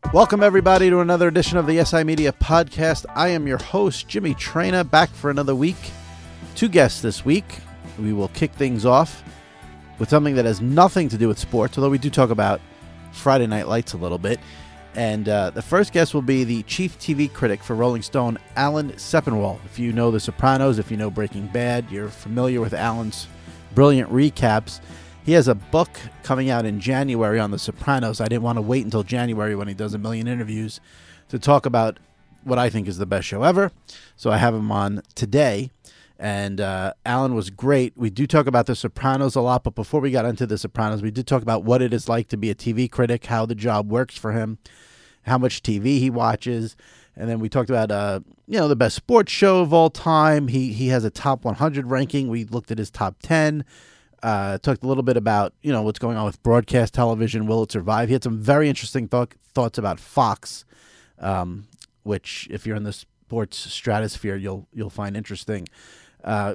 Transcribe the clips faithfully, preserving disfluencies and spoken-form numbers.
Welcome, everybody, to another edition of the S I Media Podcast. I am your host, Jimmy Traina, back for another week. Two guests this week. We will kick things off with something that has nothing to do with sports, although we do talk about Friday Night Lights a little bit. And uh, the first guest will be the chief T V critic for Rolling Stone, Alan Sepinwall. If you know The Sopranos, if you know Breaking Bad, you're familiar with Alan's brilliant recaps. He has a book coming out in January on The Sopranos. I didn't want to wait until January when he does a million interviews to talk about what I think is the best show ever. So I have him on today. And uh, Alan was great. We do talk about The Sopranos a lot, but before we got into The Sopranos, we did talk about what it is like to be a T V critic, how the job works for him, how much T V he watches. And then we talked about, uh, you know, the best sports show of all time. He he has a top one hundred ranking. We looked at his top ten. Uh, talked a little bit about, you know, what's going on with broadcast television. Will it survive? He had some very interesting th- thoughts about Fox, um, which, if you're in the sports stratosphere, you'll you'll find interesting. Uh,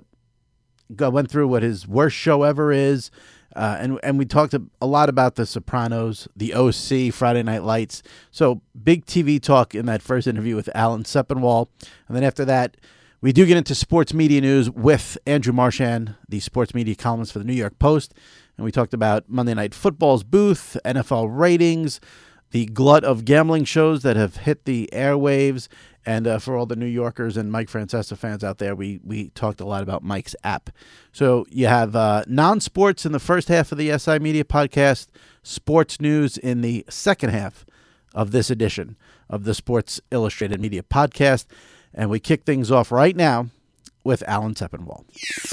I went through what his worst show ever is, uh, and and we talked a, a lot about The Sopranos, The O C, Friday Night Lights. So big T V talk in that first interview with Alan Sepinwall, and then after that, we do get into sports media news with Andrew Marchand, the sports media columnist for the New York Post. And we talked about Monday Night Football's booth, N F L ratings, the glut of gambling shows that have hit the airwaves. And uh, for all the New Yorkers and Mike Francesa fans out there, we, we talked a lot about Mike's app. So you have uh, non-sports in the first half of the S I Media Podcast, sports news in the second half of this edition of the Sports Illustrated Media Podcast. And we kick things off right now with Alan Sepinwall.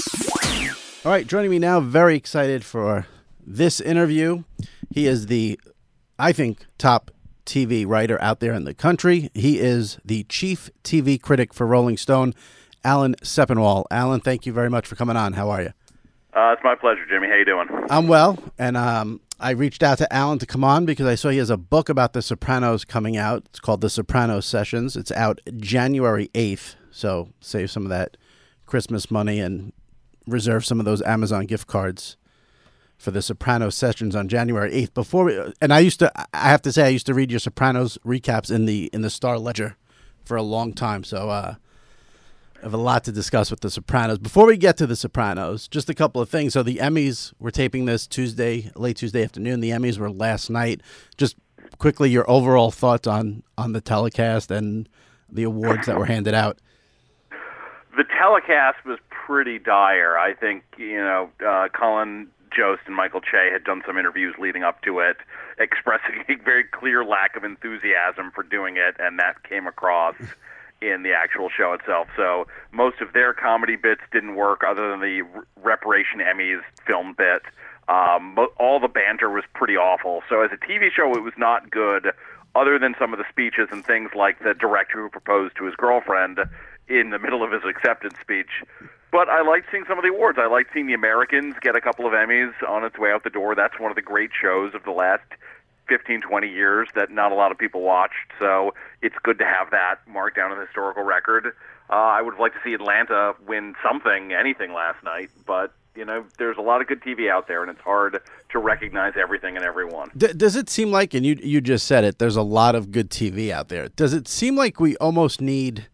All right, joining me now, very excited for this interview. He is the, I think, top T V writer out there in the country. He is the chief T V critic for Rolling Stone, Alan Sepinwall. Alan, thank you very much for coming on. How are you? Uh, it's my pleasure, Jimmy. How you doing? I'm well, and um, I reached out to Alan to come on because I saw he has a book about The Sopranos coming out. It's called The Sopranos Sessions. It's out January eighth, so save some of that Christmas money and reserve some of those Amazon gift cards for The Sopranos Sessions on January eighth. Before we, and I used to, I have to say, I used to read your Sopranos recaps in the in the Star Ledger for a long time, so uh, I have a lot to discuss with The Sopranos. Before we get to The Sopranos, just a couple of things. So the Emmys, we're taping this Tuesday, late Tuesday afternoon. The Emmys were last night. Just quickly, your overall thoughts on, on the telecast and the awards that were handed out. The telecast was pretty dire. I think, you know, uh, Colin Jost and Michael Che had done some interviews leading up to it, expressing a very clear lack of enthusiasm for doing it, and that came across in the actual show itself. So most of their comedy bits didn't work other than the Reparation Emmys film bit. Um, all the banter was pretty awful. So as a T V show, it was not good other than some of the speeches and things like the director who proposed to his girlfriend in the middle of his acceptance speech. But I liked seeing some of the awards. I liked seeing The Americans get a couple of Emmys on its way out the door. That's one of the great shows of the last fifteen, twenty years that not a lot of people watched, so it's good to have that marked down in the historical record. Uh, I would have liked to see Atlanta win something, anything last night, but, you know, there's a lot of good T V out there, and it's hard to recognize everything and everyone. D- does it seem like, and you you just said it, there's a lot of good T V out there. Does it seem like we almost need,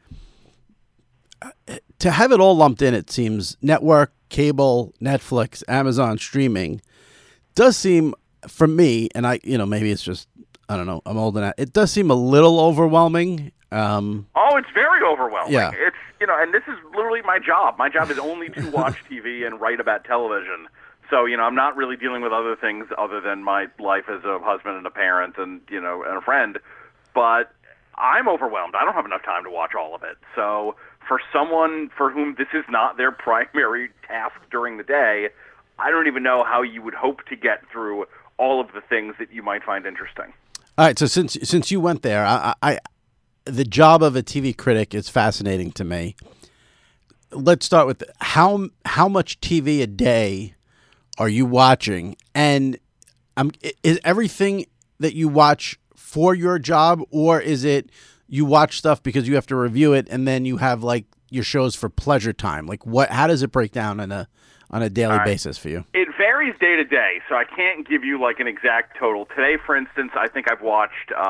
uh, to have it all lumped in, it seems, network, cable, Netflix, Amazon streaming, does seem, for me, and I, you know, maybe it's just, I don't know, I'm old enough. It does seem a little overwhelming. Um, oh, it's very overwhelming. Yeah. It's, you know, and this is literally my job. My job is only to watch T V and write about television. So, you know, I'm not really dealing with other things other than my life as a husband and a parent and, you know, and a friend. But I'm overwhelmed. I don't have enough time to watch all of it. So for someone for whom this is not their primary task during the day, I don't even know how you would hope to get through all of the things that you might find interesting. All right, so since since you went there, I, I the job of a T V critic is fascinating to me. Let's start with how how much T V a day are you watching, and um, is everything that you watch for your job, or is it you watch stuff because you have to review it, and then you have like your shows for pleasure time? Like, what? How does it break down on a on a daily right. basis for you? It varies day to day, so I can't give you like an exact total. Today, for instance, I think I've watched uh,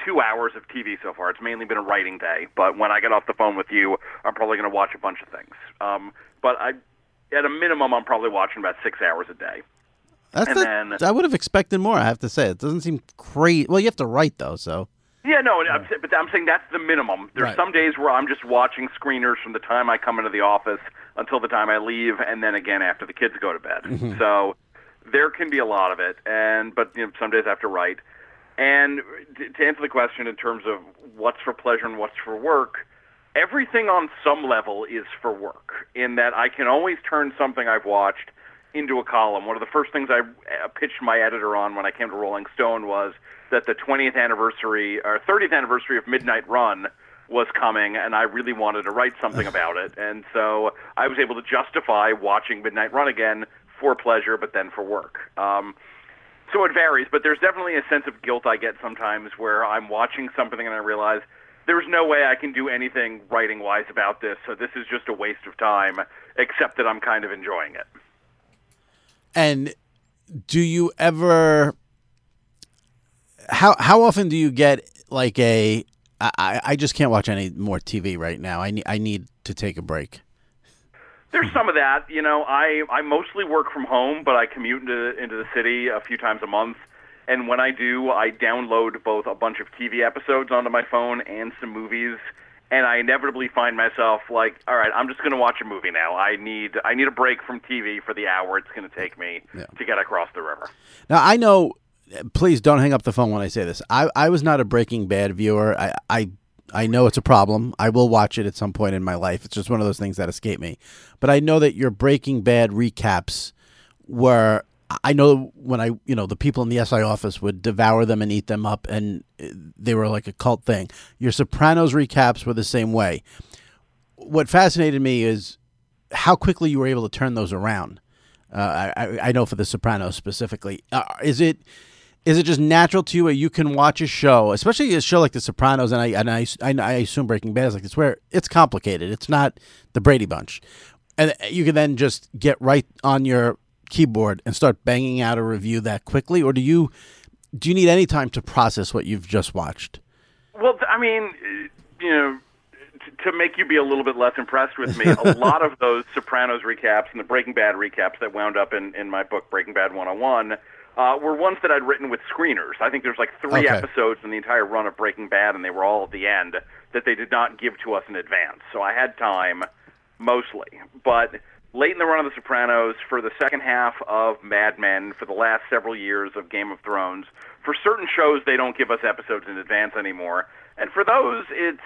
two hours of T V so far. It's mainly been a writing day, but when I get off the phone with you, I'm probably going to watch a bunch of things. Um, but I, at a minimum, I'm probably watching about six hours a day. That's and the, then, I would have expected more, I have to say. It doesn't seem crazy. Well, you have to write, though, so. Yeah, no, yeah. I'm, but I'm saying that's the minimum. There's right. some days where I'm just watching screeners from the time I come into the office until the time I leave, and then again after the kids go to bed. Mm-hmm. So there can be a lot of it, and but you know, some days I have to write. And to answer the question in terms of what's for pleasure and what's for work, everything on some level is for work, in that I can always turn something I've watched into a column. One of the first things I pitched my editor on when I came to Rolling Stone was that the twentieth anniversary or thirtieth anniversary of Midnight Run was coming, and I really wanted to write something about it. And so I was able to justify watching Midnight Run again for pleasure, but then for work. Um, so it varies, but there's definitely a sense of guilt I get sometimes where I'm watching something and I realize there's no way I can do anything writing-wise about this, so this is just a waste of time, except that I'm kind of enjoying it. And do you ever... How how often do you get like a I, I just can't watch any more T V right now. I need I need to take a break. There's some of that. You know, I, I mostly work from home, but I commute into into the city a few times a month. And when I do, I download both a bunch of T V episodes onto my phone and some movies. And I inevitably find myself like, all right, I'm just going to watch a movie now. I need I need a break from T V for the hour it's going to take me yeah. to get across the river. Now, I know... Please don't hang up the phone when I say this. I, I was not a Breaking Bad viewer. I, I I know it's a problem. I will watch it at some point in my life. It's just one of those things that escape me. But I know that your Breaking Bad recaps were, I know when I, you know, the people in the S I office would devour them and eat them up, and they were like a cult thing. Your Sopranos recaps were the same way. What fascinated me is how quickly you were able to turn those around. Uh, I, I know for the Sopranos specifically. Uh, is it... Is it just natural to you where you can watch a show, especially a show like The Sopranos, and I and I, I assume Breaking Bad is like this, where it's complicated. It's not the Brady Bunch. And you can then just get right on your keyboard and start banging out a review that quickly? Or do you do you need any time to process what you've just watched? Well, I mean, you know, to make you be a little bit less impressed with me, a lot of those Sopranos recaps and the Breaking Bad recaps that wound up in, in my book, Breaking Bad one oh one, Uh, were ones that I'd written with screeners. I think there's like three okay. episodes in the entire run of Breaking Bad, and they were all at the end, that they did not give to us in advance. So I had time, mostly. But late in the run of The Sopranos, for the second half of Mad Men, for the last several years of Game of Thrones, for certain shows they don't give us episodes in advance anymore. And for those, it's,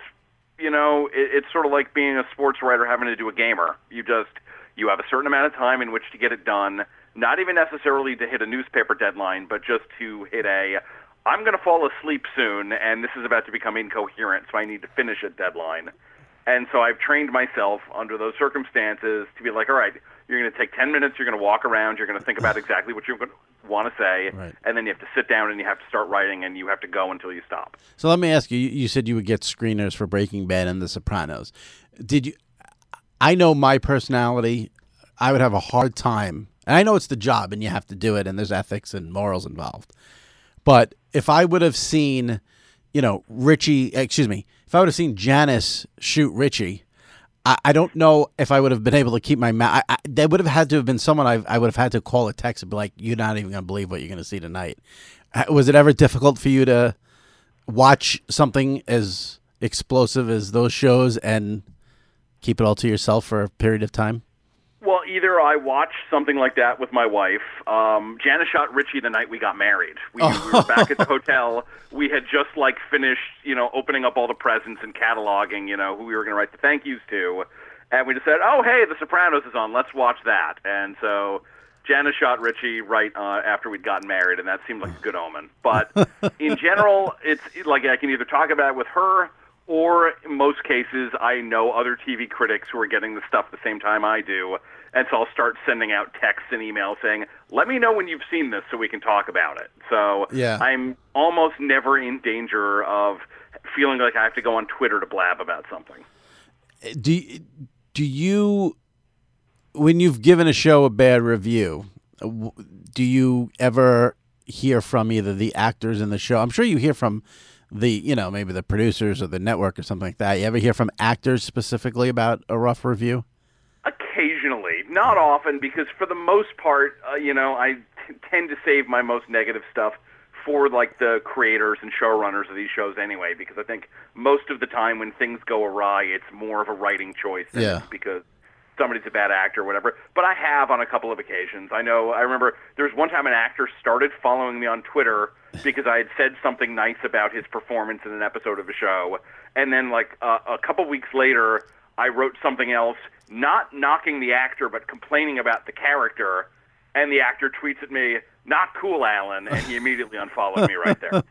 you know, it, it's sort of like being a sports writer having to do a gamer. You just, you have a certain amount of time in which to get it done. Not even necessarily to hit a newspaper deadline, but just to hit a, I'm going to fall asleep soon, and this is about to become incoherent, so I need to finish it deadline. And so I've trained myself under those circumstances to be like, all right, you're going to take ten minutes, you're going to walk around, you're going to think about exactly what you're going to want to say, right. and then you have to sit down and you have to start writing, and you have to go until you stop. So let me ask you, you said you would get screeners for Breaking Bad and The Sopranos. Did you, I know my personality, I would have a hard time. And I know it's the job and you have to do it and there's ethics and morals involved. But if I would have seen, you know, Richie, excuse me, if I would have seen Janice shoot Richie, I, I don't know if I would have been able to keep my mouth. There would have had to have been someone I, I would have had to call a text and be like, you're not even going to believe what you're going to see tonight. Was it ever difficult for you to watch something as explosive as those shows and keep it all to yourself for a period of time? Well, either I watched something like that with my wife. Um, Janice shot Richie the night we got married. We, oh. we were back at the hotel. We had just like finished, you know, opening up all the presents and cataloging, you know, who we were going to write the thank yous to. And we just said, oh, hey, The Sopranos is on. Let's watch that. And so Janice shot Richie right uh, after we'd gotten married, and that seemed like a good omen. But in general, it's like I can either talk about it with her, or in most cases, I know other T V critics who are getting the stuff the same time I do, and so I'll start sending out texts and emails saying, let me know when you've seen this so we can talk about it. So yeah. I'm almost never in danger of feeling like I have to go on Twitter to blab about something. Do, do you, when you've given a show a bad review, do you ever hear from either the actors in the show? I'm sure you hear from the, you know, maybe the producers or the network or something like that? You ever hear from actors specifically about a rough review? Occasionally, not often, because for the most part, uh, you know, I t- tend to save my most negative stuff for like the creators and showrunners of these shows anyway, because I think most of the time when things go awry, it's more of a writing choice than Yeah. it's because somebody's a bad actor or whatever. But I have on a couple of occasions. I know, I remember there was one time an actor started following me on Twitter because I had said something nice about his performance in an episode of a show, and then like uh, a couple weeks later, I wrote something else, not knocking the actor, but complaining about the character, and the actor tweets at me, "Not cool, Alan," and he immediately unfollowed me right there.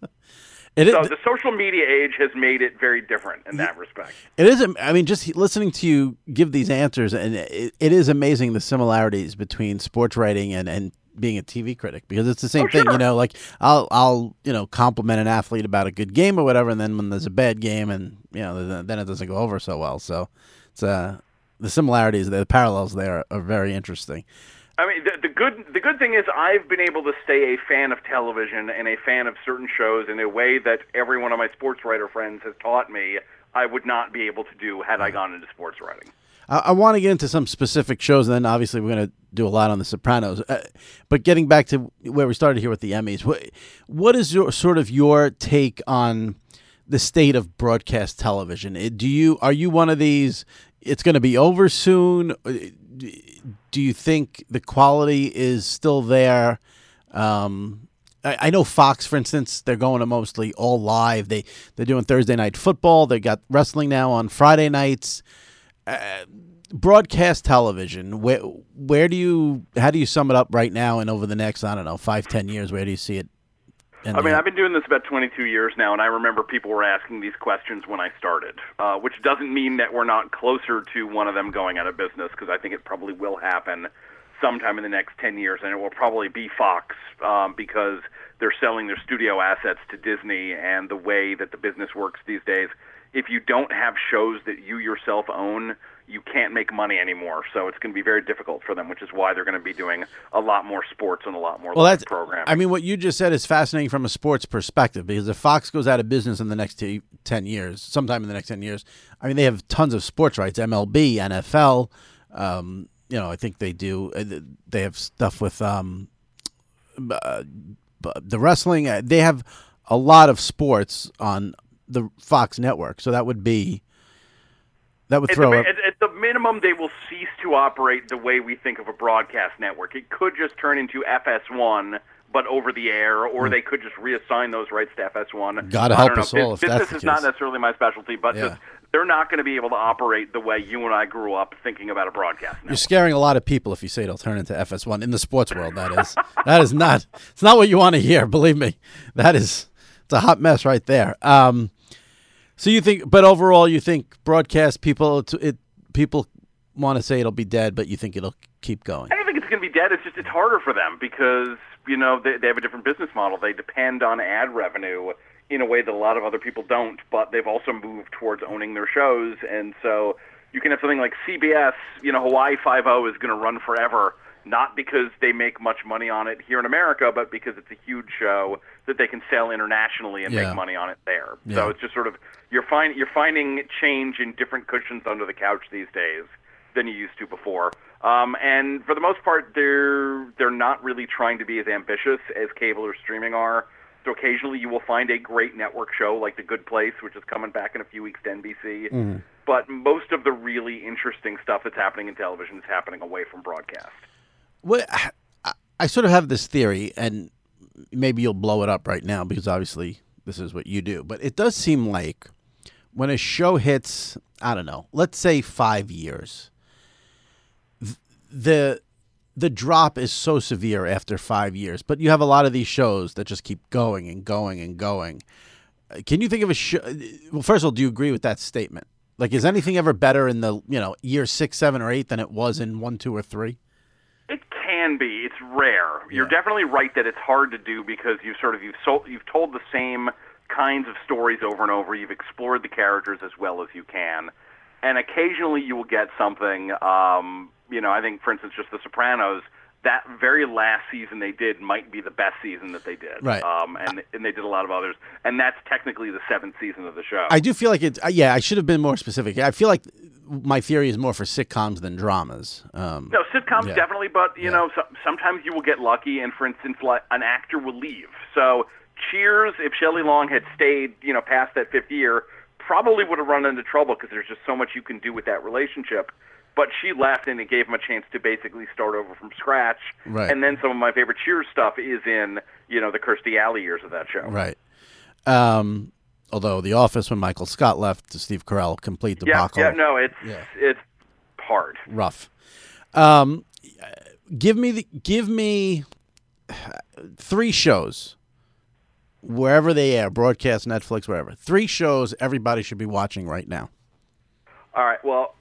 It So is, the social media age has made it very different in that respect. it is, I mean, just listening to you give these answers, and it, it is amazing the similarities between sports writing and, and being a T V critic, because it's the same Oh, thing, sure. you know, like I'll, I'll, you know, compliment an athlete about a good game or whatever, and then when there's a bad game and, you know, then, then it doesn't go over so well. So it's, uh, the similarities, the parallels there are very interesting. I mean, the, the good the good thing is I've been able to stay a fan of television and a fan of certain shows in a way that every one of my sports writer friends has taught me I would not be able to do had I gone into sports writing. I, I want to get into some specific shows, and then obviously we're going to do a lot on The Sopranos. Uh, but getting back to where we started here with the Emmys, what, what is your sort of your take on the state of broadcast television? Uh, Do you are you one of these? It's going to be over soon. Uh, Do you think the quality is still there? Um, I, I know Fox, for instance, they're going to mostly all live. They they're doing Thursday night football. They got wrestling now on Friday nights. Uh, broadcast television. Where where do you how do you sum it up right now and over the next I don't know five ten years? Where do you see it? I mean, I've been doing this about twenty-two years now, and I remember people were asking these questions when I started, uh, which doesn't mean that we're not closer to one of them going out of business, because I think it probably will happen sometime in the next ten years, and it will probably be Fox, um, because they're selling their studio assets to Disney, and the way that the business works these days, if you don't have shows that you yourself own, you can't make money anymore. So it's going to be very difficult for them, which is why they're going to be doing a lot more sports and a lot more well, live that's, programming. I mean, what you just said is fascinating from a sports perspective, because if Fox goes out of business in the next t- ten years, sometime in the next ten years, I mean, they have tons of sports rights, M L B, N F L. Um, you know, I think they do. They have stuff with um, uh, the wrestling. They have a lot of sports on the Fox network. So that would be, that would At throw the, up. at, at the minimum, they will cease to operate the way we think of a broadcast network. It could just turn into F S one, but over the air, or they could just reassign those rights to F S one. God I help don't know. us all Bus- if that's Business the is not case. necessarily my specialty, but Yeah. just they're not going to be able to operate the way you and I grew up thinking about a broadcast network. You're scaring a lot of people if you say it'll turn into F S one in the sports world. That is, that is not, it's not what you want to hear. Believe me, that is, it's a hot mess right there. Um, so you think, but overall, you think broadcast people, it, it people want to say it'll be dead, but you think it'll keep going. I don't think it's going to be dead. It's just it's harder for them because, you know, they, they have a different business model. They depend on ad revenue in a way that a lot of other people don't, but they've also moved towards owning their shows. And so you can have something like C B S, you know, Hawaii Five-O is going to run forever, not because they make much money on it here in America, but because it's a huge show that they can sell internationally and Yeah. make money on it there. Yeah. So it's just sort of, you're, find, you're finding change in different cushions under the couch these days than you used to before. Um, and for the most part, they're they're not really trying to be as ambitious as cable or streaming are. So occasionally you will find a great network show like The Good Place, which is coming back in a few weeks to N B C. Mm-hmm. But most of the really interesting stuff that's happening in television is happening away from broadcast. Well, I, I sort of have this theory, and maybe you'll blow it up right now because obviously this is what you do. But it does seem like when a show hits, I don't know, let's say five years, th- the the drop is so severe after five years. But you have a lot of these shows that just keep going and going and going. Uh, Can you think of a show? Well, first of all, do you agree with that statement? Like, is anything ever better in the you know year six, seven, or eight than it was in one, two, or three? It can be. It's rare. You're Yeah. definitely right that it's hard to do because you've sort of you've sold, you've told the same kinds of stories over and over. You've explored the characters as well as you can, and occasionally you will get something. Um, you know, I think, for instance, just The Sopranos. that very last season they did might be the best season that they did. Right. Um, and and they did a lot of others, and that's technically the seventh season of the show. I do feel like it. Uh, yeah, I should have been more specific. I feel like my theory is more for sitcoms than dramas. Um, no, sitcoms yeah. definitely, but you Yeah. know, so, sometimes you will get lucky, and for instance, like an actor will leave. So Cheers, if Shelley Long had stayed, you know, past that fifth year, probably would have run into trouble because there's just so much you can do with that relationship. But she left, and it gave him a chance to basically start over from scratch. Right. And then some of my favorite Cheers stuff is in, you know, the Kirstie Alley years of that show. Right. Um, although The Office, when Michael Scott left, to Steve Carell, complete Yeah, debacle. yeah, no, it's Yeah. it's hard. Rough. Um, give me the give me three shows wherever they air, broadcast, Netflix, wherever. Three shows everybody should be watching right now. All right, well,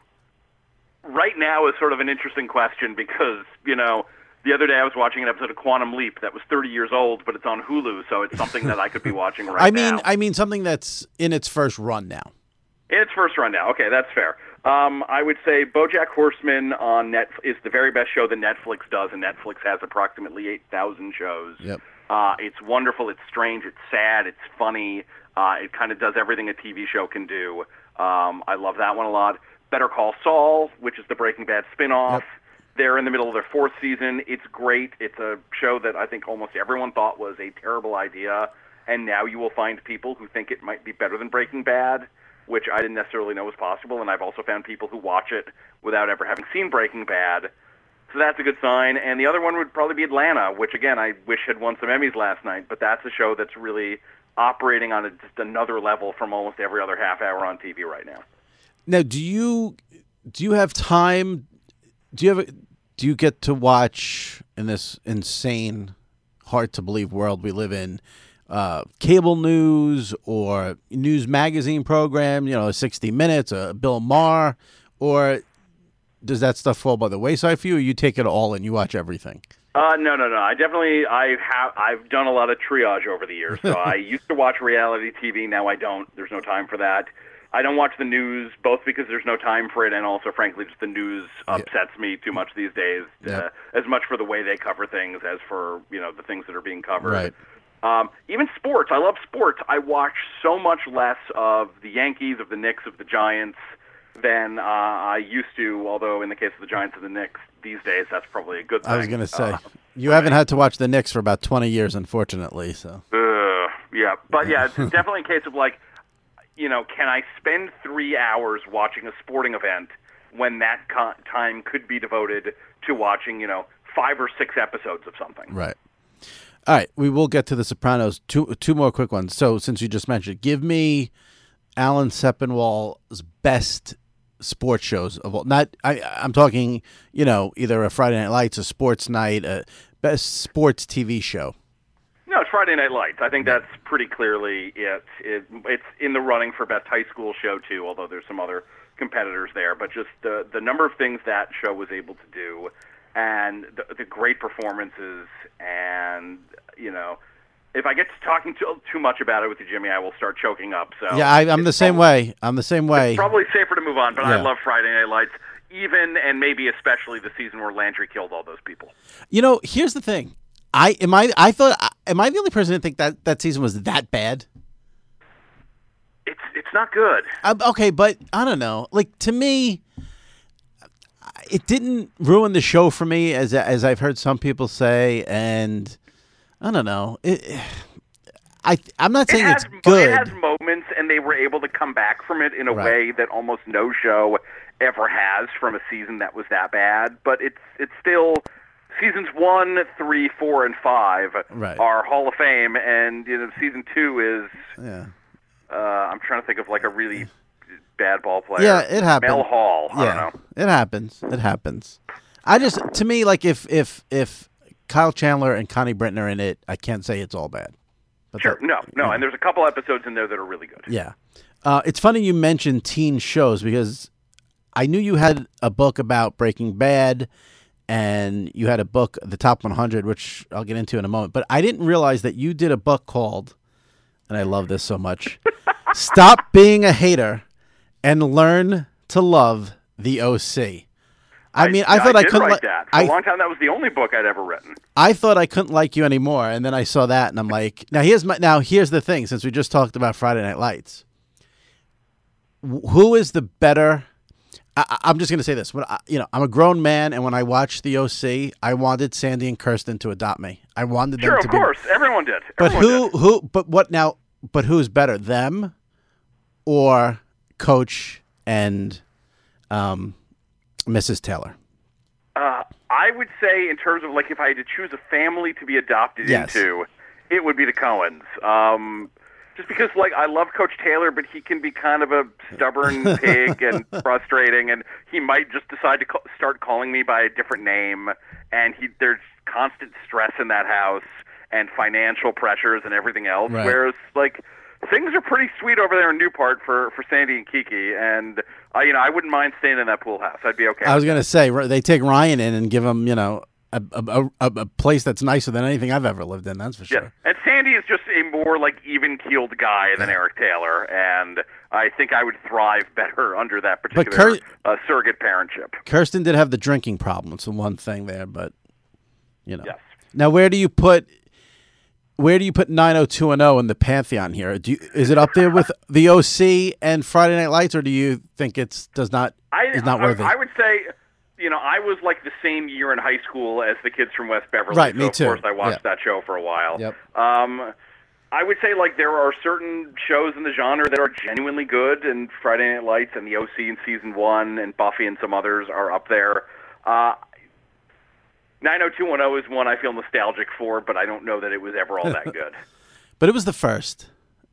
right now is sort of an interesting question because, you know, the other day I was watching an episode of Quantum Leap that was thirty years old, but it's on Hulu, so it's something that I could be watching right I mean, now. I mean something that's in its first run now. In its first run now. Okay, that's fair. Um, I would say BoJack Horseman on Net is the very best show that Netflix does, and Netflix has approximately eight thousand shows. Yep. Uh, it's wonderful. It's strange. It's sad. It's funny. Uh, it kind of does everything a T V show can do. Um, I love that one a lot. Better Call Saul, which is the Breaking Bad spinoff. Yep. They're in the middle of their fourth season. It's great. It's a show that I think almost everyone thought was a terrible idea, and now you will find people who think it might be better than Breaking Bad, which I didn't necessarily know was possible, and I've also found people who watch it without ever having seen Breaking Bad. So that's a good sign. And the other one would probably be Atlanta, which, again, I wish had won some Emmys last night, but that's a show that's really operating on a, just another level from almost every other half hour on T V right now. Now, do you do you have time? Do you have? A, do you get to watch in this insane, hard to believe world we live in? Uh, cable news or news magazine program? You know, sixty minutes, uh, Bill Maher, or does that stuff fall by the wayside for you? Or you take it all and you watch everything? Uh, no, no, no. I definitely, I have, I've done a lot of triage over the years. So I used to watch reality T V. Now I don't. There's no time for that. I don't watch the news, both because there's no time for it, and also, frankly, just the news upsets yeah. me too much these days. Yeah. Uh, as much for the way they cover things as for, you know, the things that are being covered. Right. Um, even sports. I love sports. I watch so much less of the Yankees, of the Knicks, of the Giants than uh, I used to, although in the case of the Giants and the Knicks these days, that's probably a good thing. I was going to say, uh, you haven't had to watch the Knicks for about twenty years, unfortunately. So. Uh, yeah, but yeah, it's definitely a case of like, you know, can I spend three hours watching a sporting event when that co- time could be devoted to watching, you know, five or six episodes of something? Right. All right, we will get to The Sopranos. Two two more quick ones. So since you just mentioned, give me Alan Sepinwall's best sports shows of all. Not I. I'm talking, you know, either a Friday Night Lights, a sports night, a best sports T V show. No, it's Friday Night Lights. I think that's pretty clearly it. it. It's in the running for best high school show too, although there's some other competitors there. But just the the number of things that show was able to do, and the, the great performances, and you know, if I get to talking too, too much about it with you, Jimmy, I will start choking up. So yeah, I, I'm the same probably, way. I'm the same way. It's probably safer to move on, but Yeah. I love Friday Night Lights, even and maybe especially the season where Landry killed all those people. You know, here's the thing. I am I I thought am I the only person that think that that season was that bad? It's it's not good. Uh, okay, but I don't know. Like to me, it didn't ruin the show for me, as as I've heard some people say, and I don't know. It, I I'm not saying it has, it's good. It has moments, and they were able to come back from it in a Right. way that almost no show ever has from a season that was that bad. But it's it's still. Seasons one, three, four, and five Right. are Hall of Fame, and you know, season two is. Yeah. Uh, I'm trying to think of like a really bad ball player. Yeah, it happens. Mel Hall. I Yeah, don't know. it happens. It happens. I just to me like if if if Kyle Chandler and Connie Britton are in it, I can't say it's all bad. But Sure. that- No, no, yeah. and there's a couple episodes in there that are really good. Yeah. Uh, it's funny you mentioned teen shows because I knew you had a book about Breaking Bad and you had a book, The Top one hundred, which I'll get into in a moment. But I didn't realize that you did a book called, and I love this so much, Stop Being a Hater and Learn to Love the O C. I mean, I, I thought I, did couldn't write li- that. For I, a long time, that was the only book I'd ever written. I thought I couldn't like you anymore, and then I saw that, and I'm like, now here's my now here's the thing. Since we just talked about Friday Night Lights, who is the better? I, I'm just going to say this. When I, you know, I'm a grown man, and when I watched the O C, I wanted Sandy and Kirsten to adopt me. I wanted them sure, to of be. course, everyone did. But Everyone who, did. who? But what now? But who's better, them or Coach and um, Missus Taylor? Uh, I would say, in terms of like, if I had to choose a family to be adopted Yes. into, it would be the Coens. Um, just because, like, I love Coach Taylor, but he can be kind of a stubborn pig and frustrating, and he might just decide to ca- start calling me by a different name. And he, there's constant stress in that house and financial pressures and everything else. Right. Whereas, like, things are pretty sweet over there in Newport for, for Sandy and Kiki, and uh, you know, I wouldn't mind staying in that pool house. I'd be okay. I was going to say they take Ryan in and give him, you know, a, a, a, a place that's nicer than anything I've ever lived in. That's for sure. Yeah. And Sandy is just a more like even-keeled guy than Eric Taylor, and I think I would thrive better under that particular Kir- uh, surrogate parentship. Kirsten did have the drinking problem. It's the one thing there, but you know. Yes. Now, where do you put? Where do you put nine oh two one oh in the pantheon here? Do you, is it up there with the O C and Friday Night Lights, or do you think it's does not I, is not I, worthy? I would say, you know, I was like the same year in high school as the kids from West Beverly. Right, so me of too. course I watched Yeah. that show for a while. Yep. Um, I would say like there are certain shows in the genre that are genuinely good, and Friday Night Lights and the O C in season one, and Buffy and some others are up there. Uh, nine oh two one oh is one I feel nostalgic for, but I don't know that it was ever all that good. But it was the first.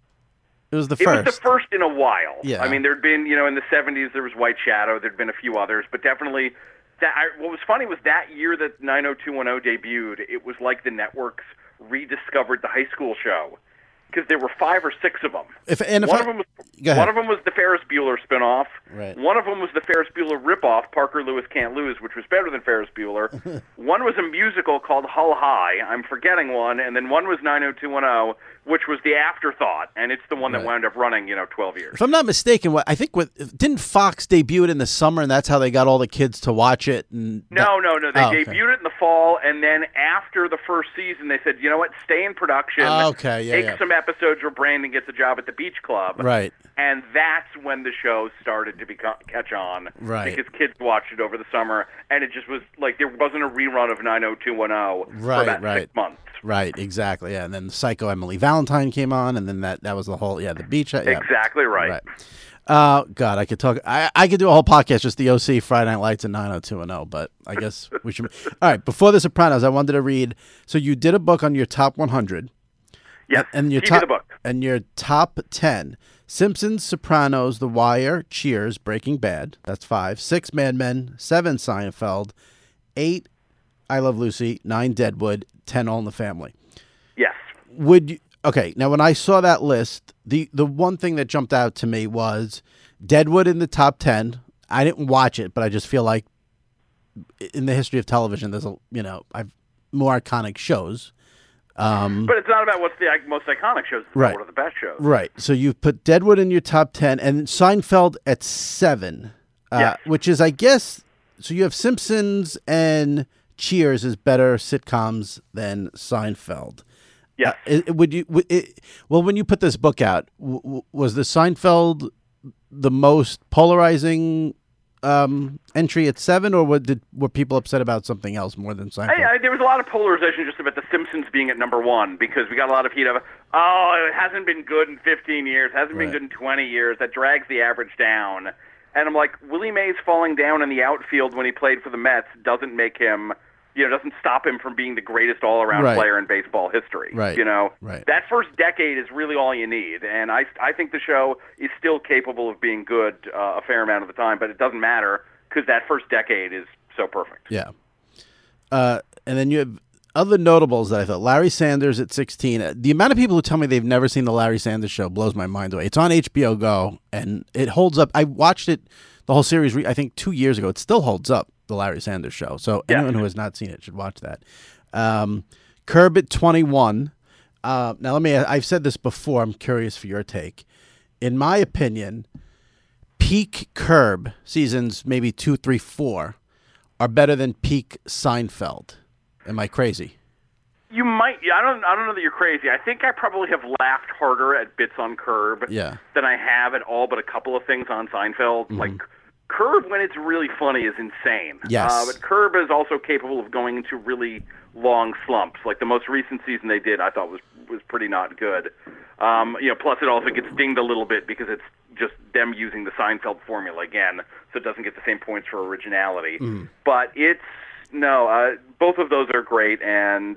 It was the It first. was the first in a while. Yeah. I mean, there'd been, you know, in the seventies there was White Shadow. There'd been a few others, but definitely that. I, what was funny was that year that nine oh two one oh debuted, it was like the networks rediscovered the high school show because there were five or six of them. If, and if one I, of them was go ahead. one of them was the Ferris Bueller spinoff. Right. One of them was the Ferris Bueller ripoff, Parker Lewis Can't Lose, which was better than Ferris Bueller. One was a musical called Hull High. I'm forgetting one, and then one was nine oh two one oh, which was the afterthought, and it's the one that Right. wound up running, you know, twelve years. If I'm not mistaken, what I think what didn't Fox debut it in the summer, and that's how they got all the kids to watch it. And No, no, no. They Oh, okay. debuted it in the fall, and then after the first season, they said, you know what, stay in production. Oh, okay, yeah, Take yeah. some episodes where Brandon gets a job at the beach club. Right. And that's when the show started to become, catch on. Right. Because kids watched it over the summer, and it just was like there wasn't a rerun of nine oh two one oh Right, for about right. six months. Right, exactly. Yeah, and then Psycho Emily Valentine came on, and then that, that was the whole yeah the beach. Yeah. Exactly right. Right. Uh, God, I could talk. I, I could do a whole podcast just the O C, Friday Night Lights, and nine oh two one oh. But I guess we should. All right. Before The Sopranos, I wanted to read. So you did a book on your top one hundred. Yes, And your T V top the book. and your top ten: Simpsons, Sopranos, The Wire, Cheers, Breaking Bad. That's five. Six, Mad Men. Seven, Seinfeld. Eight, I Love Lucy. Nine, Deadwood. Ten, All in the Family. Yes. Would you? Okay. Now, when I saw that list, the the one thing that jumped out to me was Deadwood in the top ten. I didn't watch it, but I just feel like in the history of television, there's a you know I've more iconic shows. Um, But it's not about what's the like, most iconic shows. It's about Right. what are the best shows. Right. So you put Deadwood in your top ten and Seinfeld at seven, uh, Yes. which is, I guess, so you have Simpsons and Cheers as better sitcoms than Seinfeld. Yes. Uh, it- would you? Would it, well, when you put this book out, w- w- was the Seinfeld the most polarizing um, entry at seven, or what did were people upset about something else more than Seinfeld? I, I, there was a lot of polarization just about The Simpsons being at number one because we got a lot of heat of, oh, it hasn't been good in fifteen years, hasn't been Right. good in twenty years. That drags the average down. And I'm like, Willie Mays falling down in the outfield when he played for the Mets doesn't make him, you know, doesn't stop him from being the greatest all-around Right. player in baseball history. Right. You know, Right. that first decade is really all you need. And I, I think the show is still capable of being good uh, a fair amount of the time, but it doesn't matter because that first decade is so perfect. Yeah. Uh, and then you have other notables that I thought. Larry Sanders at sixteen. Uh, The amount of people who tell me they've never seen the Larry Sanders Show blows my mind away. It's on H B O Go, and it holds up. I watched it, the whole series, re- I think two years ago. It still holds up, the Larry Sanders Show. So Yeah. anyone who has not seen it should watch that. Um, Curb at twenty-one. Uh, now, let me, I've said this before. I'm curious for your take. In my opinion, peak Curb, seasons maybe two, three, four, are better than peak Seinfeld. Am I crazy? You might. Yeah, I don't. I don't know that you're crazy. I think I probably have laughed harder at bits on Curb yeah. than I have at all but a couple of things on Seinfeld. Mm-hmm. Like Curb, when it's really funny, is insane. Yes. Uh, but Curb is also capable of going into really long slumps. Like the most recent season they did, I thought was was pretty not good. Um, you know, plus it also gets dinged a little bit because it's just them using the Seinfeld formula again, so it doesn't get the same points for originality. Mm. But it's no. Uh, both of those are great, and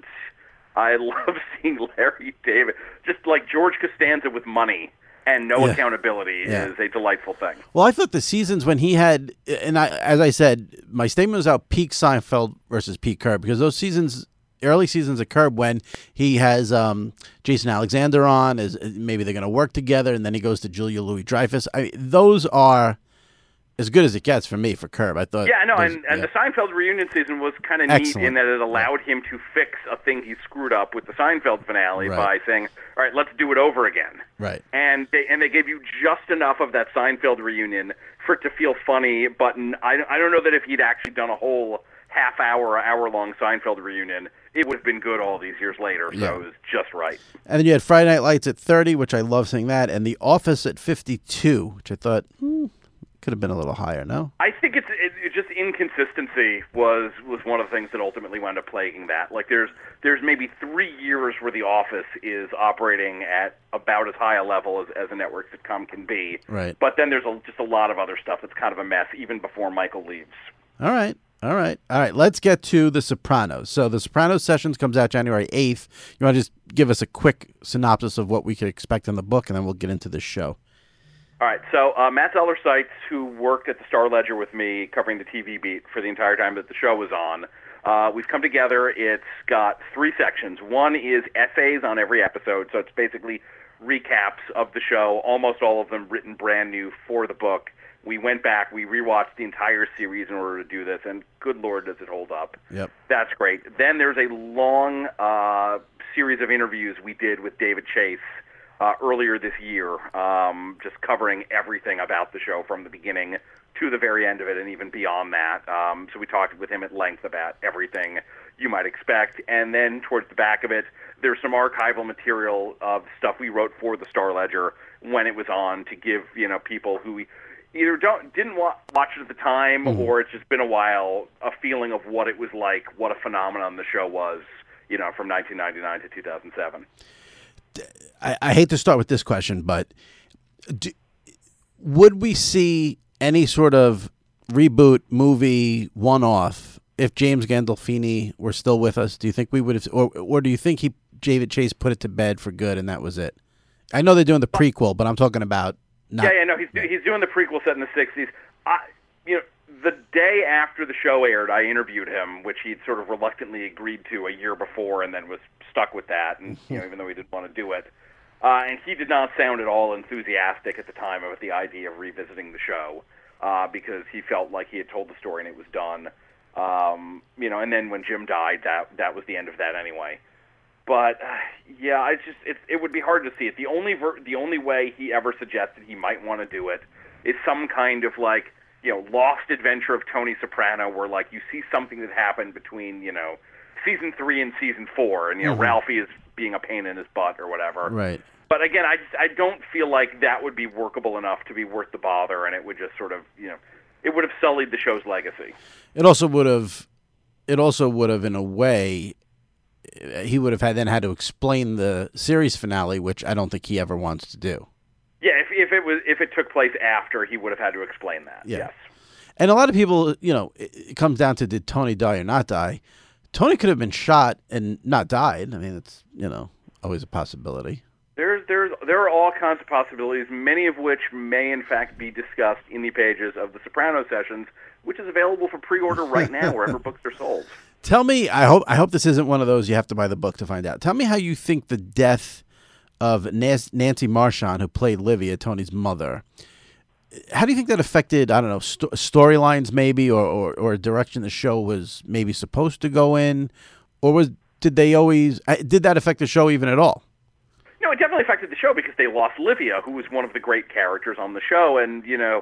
I love seeing Larry David, just like George Costanza with money and no yeah. accountability yeah. is a delightful thing. Well, I thought the seasons when he had, and I, as I said, my statement was out peak Seinfeld versus peak Curb, because those seasons, early seasons of Curb, when he has um, Jason Alexander on, is maybe they're going to work together, and then he goes to Julia Louis-Dreyfus. I mean, those are as good as it gets for me for Curb. I thought. Yeah, no, those, and, and yeah. the Seinfeld reunion season was kind of neat in that it allowed him to fix a thing he screwed up with the Seinfeld finale Right. by saying, "All right, let's do it over again." Right. And they and they gave you just enough of that Seinfeld reunion for it to feel funny. But I I don't know that if he'd actually done a whole half hour, hour long Seinfeld reunion, it would have been good all these years later. So Yeah. it was just right. And then you had Friday Night Lights at thirty, which I love seeing that, and The Office at fifty-two, which I thought hmm, could have been a little higher. No. I think it's it, it just inconsistency was was one of the things that ultimately wound up plaguing that. Like there's there's maybe three years where The Office is operating at about as high a level as, as a network sitcom can be. Right. But then there's a, just a lot of other stuff that's kind of a mess even before Michael leaves. All right. All right. All right. Let's get to The Sopranos. So The Sopranos Sessions comes out January eighth. You want to just give us a quick synopsis of what we could expect in the book, and then we'll get into this show. All right, so uh, Matt Zeller Seitz, who worked at the Star Ledger with me covering the T V beat for the entire time that the show was on, uh, we've come together. It's got three sections. One is essays on every episode, so it's basically recaps of the show, almost all of them written brand new for the book. We went back, we rewatched the entire series in order to do this, and good Lord, does it hold up. Yep. That's great. Then there's a long uh, series of interviews we did with David Chase Uh, earlier this year, um, just covering everything about the show from the beginning to the very end of it and even beyond that. Um, so we talked with him at length about everything you might expect. And then towards the back of it, there's some archival material of stuff we wrote for the Star Ledger when it was on to give, you know, people who either don't didn't wa- watch it at the time mm-hmm. or it's just been a while, a feeling of what it was like, what a phenomenon the show was, you know, from nineteen ninety-nine to two thousand seven. I, I hate to start with this question, but do, would we see any sort of reboot movie one-off if James Gandolfini were still with us? Do you think we would have, or or do you think he David Chase put it to bed for good and that was it? I know they're doing the prequel, but I'm talking about not. Yeah, yeah, no, he's he's doing the prequel set in the sixties. I, you know, the day after the show aired, I interviewed him, which he'd sort of reluctantly agreed to a year before, and then was stuck with that, and you know, even though he didn't want to do it. Uh, and he did not sound at all enthusiastic at the time about the idea of revisiting the show, uh, because he felt like he had told the story and it was done. Um, you know, and then when Jim died, that that was the end of that anyway. But uh, yeah, I just it it would be hard to see it. The only ver- the only way he ever suggested he might want to do it is some kind of like, you know, lost adventure of Tony Soprano, where like you see something that happened between, you know, season three and season four, and you know, mm-hmm. Ralphie is being a pain in his butt or whatever. Right. But again, I just I don't feel like that would be workable enough to be worth the bother, and it would just sort of, you know, it would have sullied the show's legacy. It also would have, it also would have, in a way, he would have had then had to explain the series finale, which I don't think he ever wants to do. Yeah, if if it was if it took place after, he would have had to explain that. Yeah. Yes. And a lot of people, you know, it comes down to did Tony die or not die. Tony could have been shot and not died. I mean, it's, you know, always a possibility. There's, there's, there are all kinds of possibilities, many of which may, in fact, be discussed in the pages of The Sopranos Sessions, which is available for pre-order right now wherever books are sold. Tell me, I hope I hope this isn't one of those you have to buy the book to find out. Tell me how you think the death of Nancy Marchand, who played Livia, Tony's mother, how do you think that affected, I don't know, st- storylines maybe, or, or, or a direction the show was maybe supposed to go in? Or was did they always, did that affect the show even at all? No, it definitely affected the show because they lost Livia, who was one of the great characters on the show. And, you know,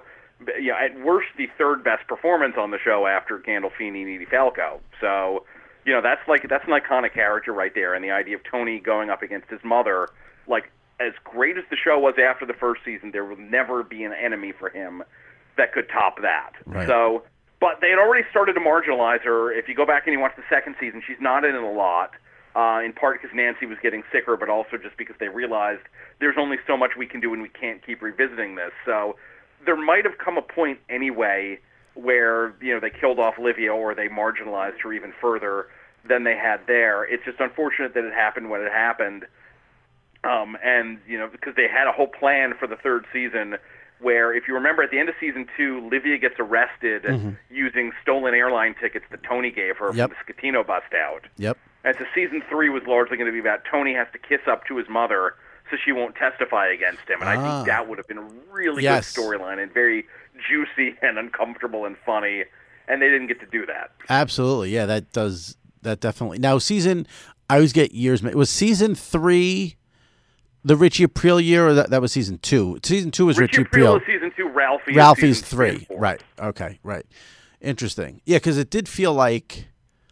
you know, at worst, the third best performance on the show after Gandolfini and Edie Falco. So, you know, that's like that's an iconic character right there, and the idea of Tony going up against his mother, like, as great as the show was after the first season, there will never be an enemy for him that could top that. Right. So, but they had already started to marginalize her. If you go back and you watch the second season, she's not in it a lot, uh, in part because Nancy was getting sicker, but also just because they realized there's only so much we can do and we can't keep revisiting this. So there might have come a point anyway where, you know, they killed off Livia or they marginalized her even further than they had there. It's just unfortunate that it happened when it happened. Um, and, you know, because they had a whole plan for the third season where, if you remember, at the end of season two, Livia gets arrested mm-hmm. using stolen airline tickets that Tony gave her yep. from the Scatino bust out. Yep. And so season three was largely going to be about Tony has to kiss up to his mother so she won't testify against him. And ah. I think that would have been a really yes. good storyline and very juicy and uncomfortable and funny. And they didn't get to do that. Absolutely. Yeah, that does, that definitely. Now, season, I always get years, it was season three... The Richie Aprile year, or that, that was season two? Season two was Richie, Richie Aprile. Aprile season two, Ralphie Ralphie's season three. three Right. Okay, right. Interesting. Yeah, because it did feel like,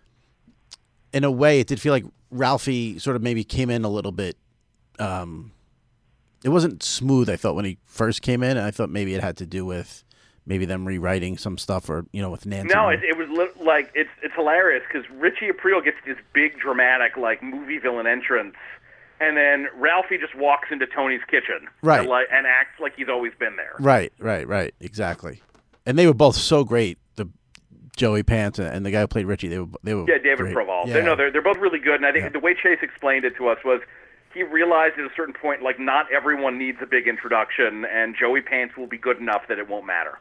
in a way, it did feel like Ralphie sort of maybe came in a little bit, um, it wasn't smooth, I thought, when he first came in, and I thought maybe it had to do with maybe them rewriting some stuff or, you know, with Nancy. No, it, it was li- like, it's, it's hilarious, because Richie Aprile gets this big, dramatic, like, movie villain entrance, and then Ralphie just walks into Tony's kitchen, right, and, like, and acts like he's always been there. Right, right, right, exactly. And they were both so great. The Joey Pants and the guy who played Richie, they were they were yeah, David great. Proval. Yeah. They're, no, they're they're both really good. And I think yeah. the way Chase explained it to us was he realized at a certain point, like, not everyone needs a big introduction, and Joey Pants will be good enough that it won't matter.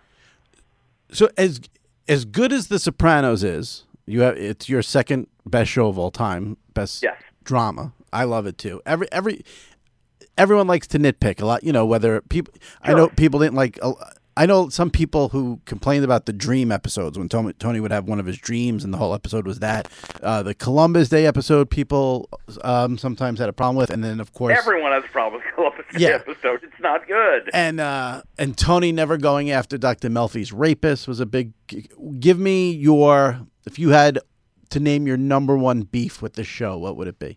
So as as good as The Sopranos is, you have it's your second best show of all time, best yes. drama. I love it too. Every every everyone likes to nitpick a lot. You know, whether people. Sure. I know people didn't like. I know some people who complained about the dream episodes when Tony, Tony would have one of his dreams and the whole episode was that. Uh, the Columbus Day episode, people um, sometimes had a problem with, and then of course everyone has a problem with Columbus Day yeah. episode. It's not good. And uh, and Tony never going after Doctor Melfi's rapist was a big. Give me your if you had to name your number one beef with the show, what would it be?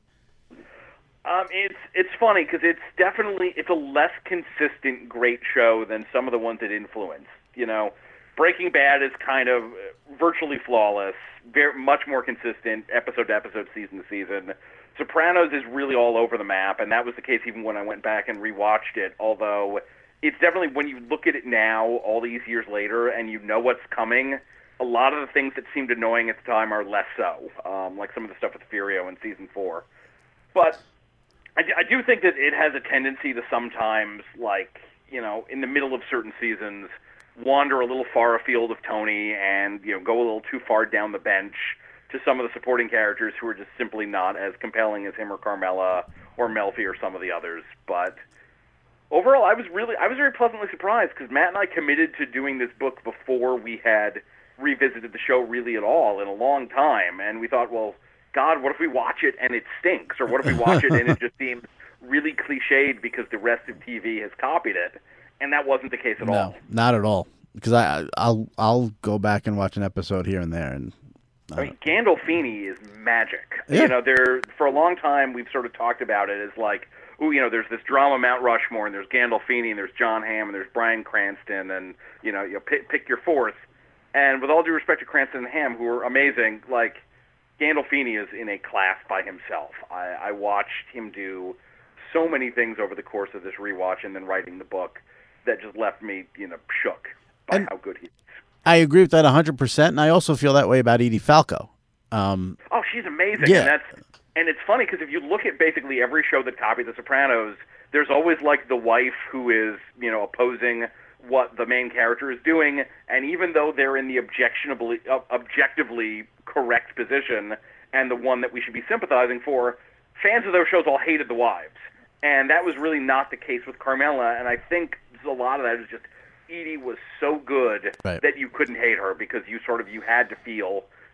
Um, it's it's funny because it's definitely it's a less consistent great show than some of the ones it influenced. You know, Breaking Bad is kind of virtually flawless, very much more consistent episode to episode, season to season. Sopranos is really all over the map, and that was the case even when I went back and rewatched it. Although it's definitely when you look at it now, all these years later, and you know what's coming. A lot of the things that seemed annoying at the time are less so, um, like some of the stuff with Furio in season four. But I, I do think that it has a tendency to sometimes, like, you know, in the middle of certain seasons, wander a little far afield of Tony and, you know, go a little too far down the bench to some of the supporting characters who are just simply not as compelling as him or Carmela or Melfi or some of the others. But overall, I was really, I was very pleasantly surprised because Matt and I committed to doing this book before we had revisited the show really at all in a long time, and we thought, well, God, what if we watch it and it stinks? Or what if we watch it and it just seems really cliched because the rest of T V has copied it? And that wasn't the case at no, all. No, not at all. Because I, I'll, I'll go back and watch an episode here and there. And I mean, Gandolfini is magic. Yeah. You know, there for a long time we've sort of talked about it as like, ooh, you know, there's this drama Mount Rushmore, and there's Gandolfini, and there's John Hamm, and there's Bryan Cranston, and you know, you know, pick, pick your fourth. And with all due respect to Cranston and Hamm, who are amazing, like, Gandolfini is in a class by himself. I, I watched him do so many things over the course of this rewatch and then writing the book that just left me, you know, shook by and how good he is. I agree with that one hundred percent, and I also feel that way about Edie Falco. Um, oh, she's amazing. Yeah. And, that's, and it's funny because if you look at basically every show that copied The Sopranos, there's always, like, the wife who is, you know, opposing what the main character is doing, and even though they're in the objectionably, uh, objectively correct position and the one that we should be sympathizing for, fans of those shows all hated the wives. And that was really not the case with Carmela, and I think a lot of that is just Edie was so good right. that you couldn't hate her because you sort of you had to feel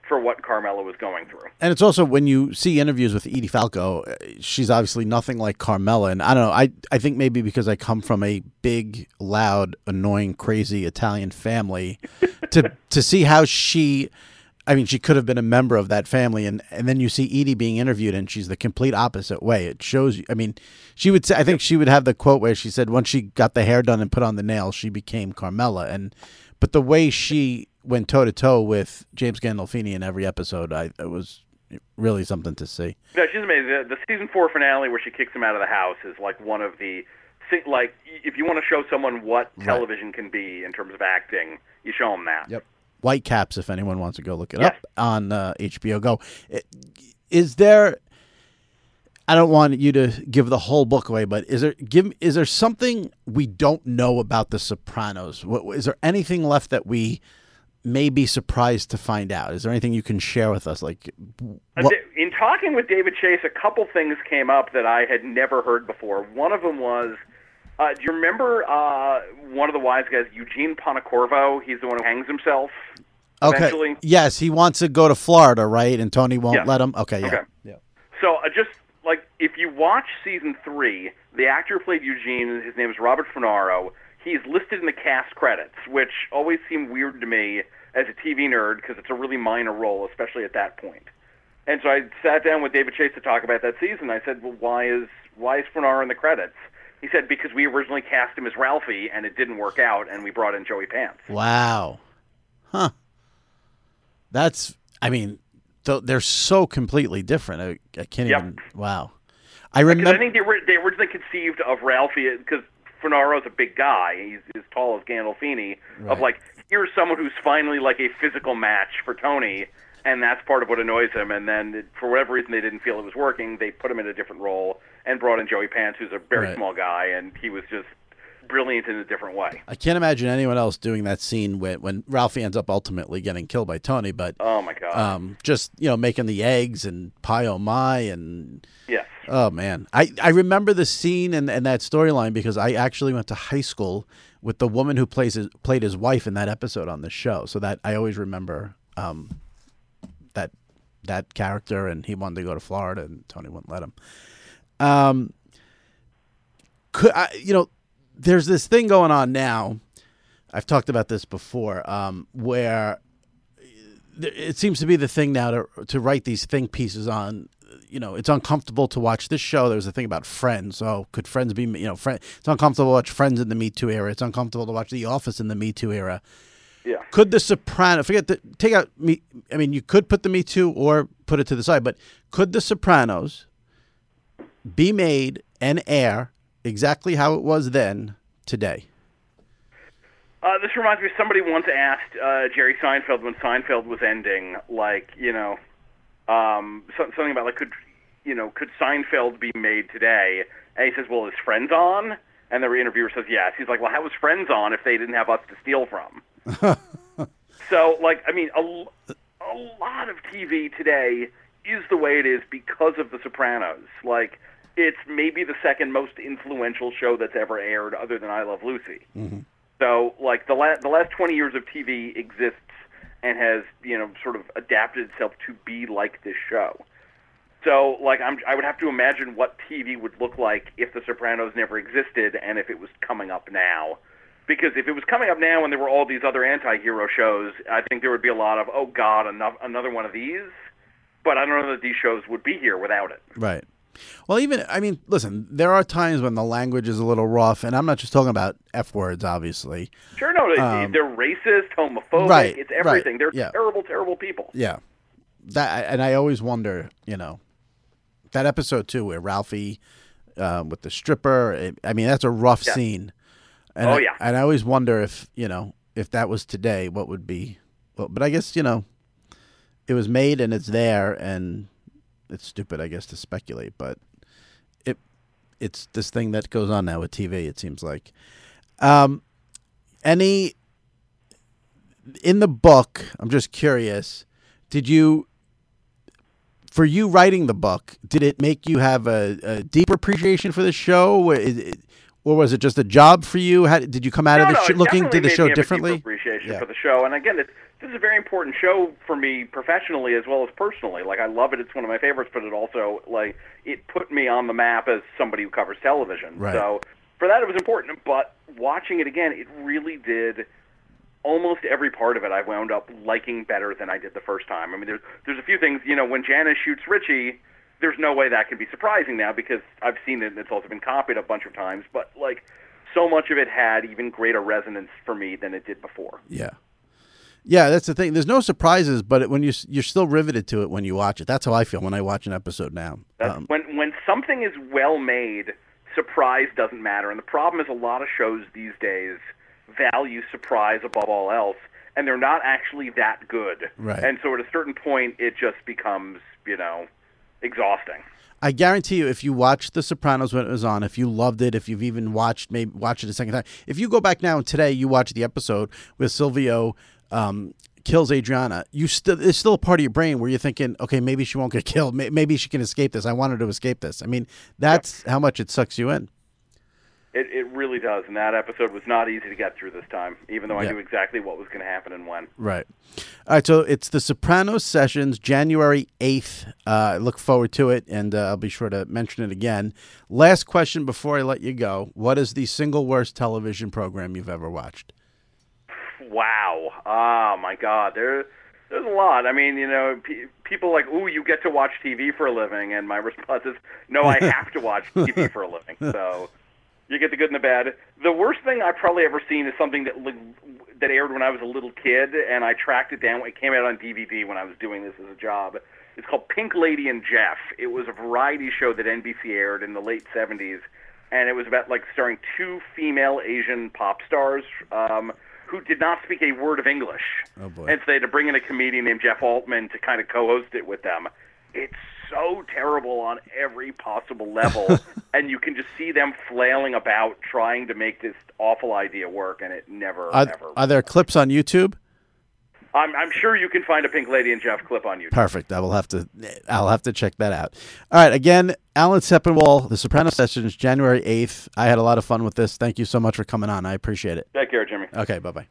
for what Carmela was going through. And it's also when you see interviews with Edie Falco, she's obviously nothing like Carmela. And I don't know, I, I think maybe because I come from a big, loud, annoying, crazy Italian family, to to see how she, I mean, she could have been a member of that family. And, and then you see Edie being interviewed and she's the complete opposite way. It shows you, I mean, she would say, I think she would have the quote where she said, once she got the hair done and put on the nails, she became Carmela. And, but the way she went toe to toe with James Gandolfini in every episode, I it was really something to see. No, she's amazing. The, the season four finale where she kicks him out of the house is like one of the, like, if you want to show someone what television right. can be in terms of acting, you show them that. Yep. Whitecaps, if anyone wants to go look it yes. up on uh, H B O Go. Is there? I don't want you to give the whole book away, but is there give is there something we don't know about The Sopranos? What, is there anything left that we may be surprised to find out? Is there anything you can share with us? Like, what? In talking with David Chase, a couple things came up that I had never heard before. One of them was, uh, do you remember uh, one of the wise guys, Eugene Pontecorvo? He's the one who hangs himself. Okay. Eventually. Yes, he wants to go to Florida, right? And Tony won't yeah. let him. Okay. Yeah. Okay. Yeah. So uh, just like if you watch season three, the actor who played Eugene, his name is Robert Funaro. He's listed in the cast credits, which always seemed weird to me as a T V nerd because it's a really minor role, especially at that point. And so I sat down with David Chase to talk about that season. I said, well, why is why is Funaro in the credits? He said, because we originally cast him as Ralphie, and it didn't work out, and we brought in Joey Pants. Wow. Huh. That's, I mean, th- they're so completely different. I, I can't yep. even, wow. I remember. I think they, they originally conceived of Ralphie, because Funaro's a big guy. He's as tall as Gandolfini, right. of like, here's someone who's finally like a physical match for Tony, and that's part of what annoys him. And then, it, for whatever reason, they didn't feel it was working. They put him in a different role and brought in Joey Pants, who's a very right. small guy, and he was just brilliant in a different way. I can't imagine anyone else doing that scene when, when Ralphie ends up ultimately getting killed by Tony. But oh my god, um, just you know, making the eggs and pie oh my and yes. Oh man, I, I remember the scene and, and that storyline because I actually went to high school with the woman who plays his, played his wife in that episode on the show. So that I always remember um, that that character, and he wanted to go to Florida, and Tony wouldn't let him. Um, could I, you know, there's this thing going on now. I've talked about this before, um, where it seems to be the thing now to to write these think pieces on. You know, it's uncomfortable to watch this show. There's a thing about Friends. Oh, could Friends be, you know, friend, it's uncomfortable to watch Friends in the Me Too era. It's uncomfortable to watch The Office in the Me Too era. Yeah. Could The Sopranos, forget the, take out Me, I mean, you could put the Me Too or put it to the side, but could The Sopranos be made and air exactly how it was then today? Uh, this reminds me, somebody once asked uh, Jerry Seinfeld when Seinfeld was ending, like, you know, um, so, something about, like, could, you know, could Seinfeld be made today? And he says, well, is Friends on? And the interviewer says, yes. He's like, well, how was Friends on if they didn't have us to steal from? So, like, I mean, a, a lot of T V today is the way it is because of The Sopranos. Like, it's maybe the second most influential show that's ever aired other than I Love Lucy. Mm-hmm. So, like, the, la- the last twenty years of T V exists and has, you know, sort of adapted itself to be like this show. So, like, I'm, I would have to imagine what T V would look like if The Sopranos never existed and if it was coming up now. Because if it was coming up now and there were all these other anti-hero shows, I think there would be a lot of, oh, God, enough, another one of these. But I don't know that these shows would be here without it. Right. Well, even, I mean, listen, there are times when the language is a little rough, and I'm not just talking about F words, obviously. Sure, no, Um, they're racist, homophobic, right, it's everything. right, They're yeah. terrible, terrible people. Yeah. That, and I always wonder, you know, that episode, too, where Ralphie um, with the stripper, it, I mean, that's a rough Yeah. scene. And Oh, I, yeah. And I always wonder if, you know, if that was today, what would be, well, but I guess, you know, it was made and it's there, and it's stupid, I guess, to speculate, but it it's this thing that goes on now with T V, it seems like. Um, any, in the book, I'm just curious, did you, for you writing the book, did it make you have a, a deeper appreciation for the show? Or, is it, or was it just a job for you? How, did you come out no, of the no, show it looking definitely to the made show me have a differently? deeper appreciation Yeah. for the show. And again, it's, this is a very important show for me professionally as well as personally. Like, I love it. It's one of my favorites, but it also, like, it put me on the map as somebody who covers television. Right. So for that, it was important. But watching it again, it really did almost every part of it I wound up liking better than I did the first time. I mean, there's, there's a few things, you know, when Janice shoots Richie, there's no way that can be surprising now because I've seen it and it's also been copied a bunch of times. But, like, so much of it had even greater resonance for me than it did before. Yeah. Yeah, that's the thing. There's no surprises, but it, when you you're still riveted to it when you watch it. That's how I feel when I watch an episode now. That's Um, when when something is well made, surprise doesn't matter. And the problem is a lot of shows these days value surprise above all else, and they're not actually that good. Right. And so at a certain point, it just becomes, you know, exhausting. I guarantee you, if you watched The Sopranos when it was on, if you loved it, if you've even watched, maybe watch it a second time, if you go back now and today you watch the episode where Silvio um, kills Adriana, you still it's still a part of your brain where you're thinking, okay, maybe she won't get killed, maybe she can escape this. I want her to escape this. I mean, that's yep. how much it sucks you in. It it really does, and that episode was not easy to get through this time, even though I yeah. knew exactly what was going to happen and when. Right. All right, so it's The Sopranos Sessions, January eighth. Uh, I look forward to it, and uh, I'll be sure to mention it again. Last question before I let you go. What is the single worst television program you've ever watched? Wow. Oh, my God. There, there's a lot. I mean, you know, pe- people like, ooh, you get to watch T V for a living, and my response is, no, I have to watch T V for a living, so... You get the good and the bad. The worst thing I've probably ever seen is something that that aired when I was a little kid, and I tracked it down. It came out on D V D when I was doing this as a job. It's called Pink Lady and Jeff. It was a variety show that N B C aired in the late seventies, and it was about, like, starring two female Asian pop stars um, who did not speak a word of English. Oh, boy. And so they had to bring in a comedian named Jeff Altman to kind of co-host it with them. It's so terrible on every possible level, and you can just see them flailing about trying to make this awful idea work, and it never, are, never. Are there clips on YouTube? I'm, I'm sure you can find a Pink Lady and Jeff clip on YouTube. Perfect. I will have to. I'll have to check that out. All right. Again, Alan Sepinwall, The Sopranos Sessions, January eighth. I had a lot of fun with this. Thank you so much for coming on. I appreciate it. Take care, Jimmy. Okay. Bye bye.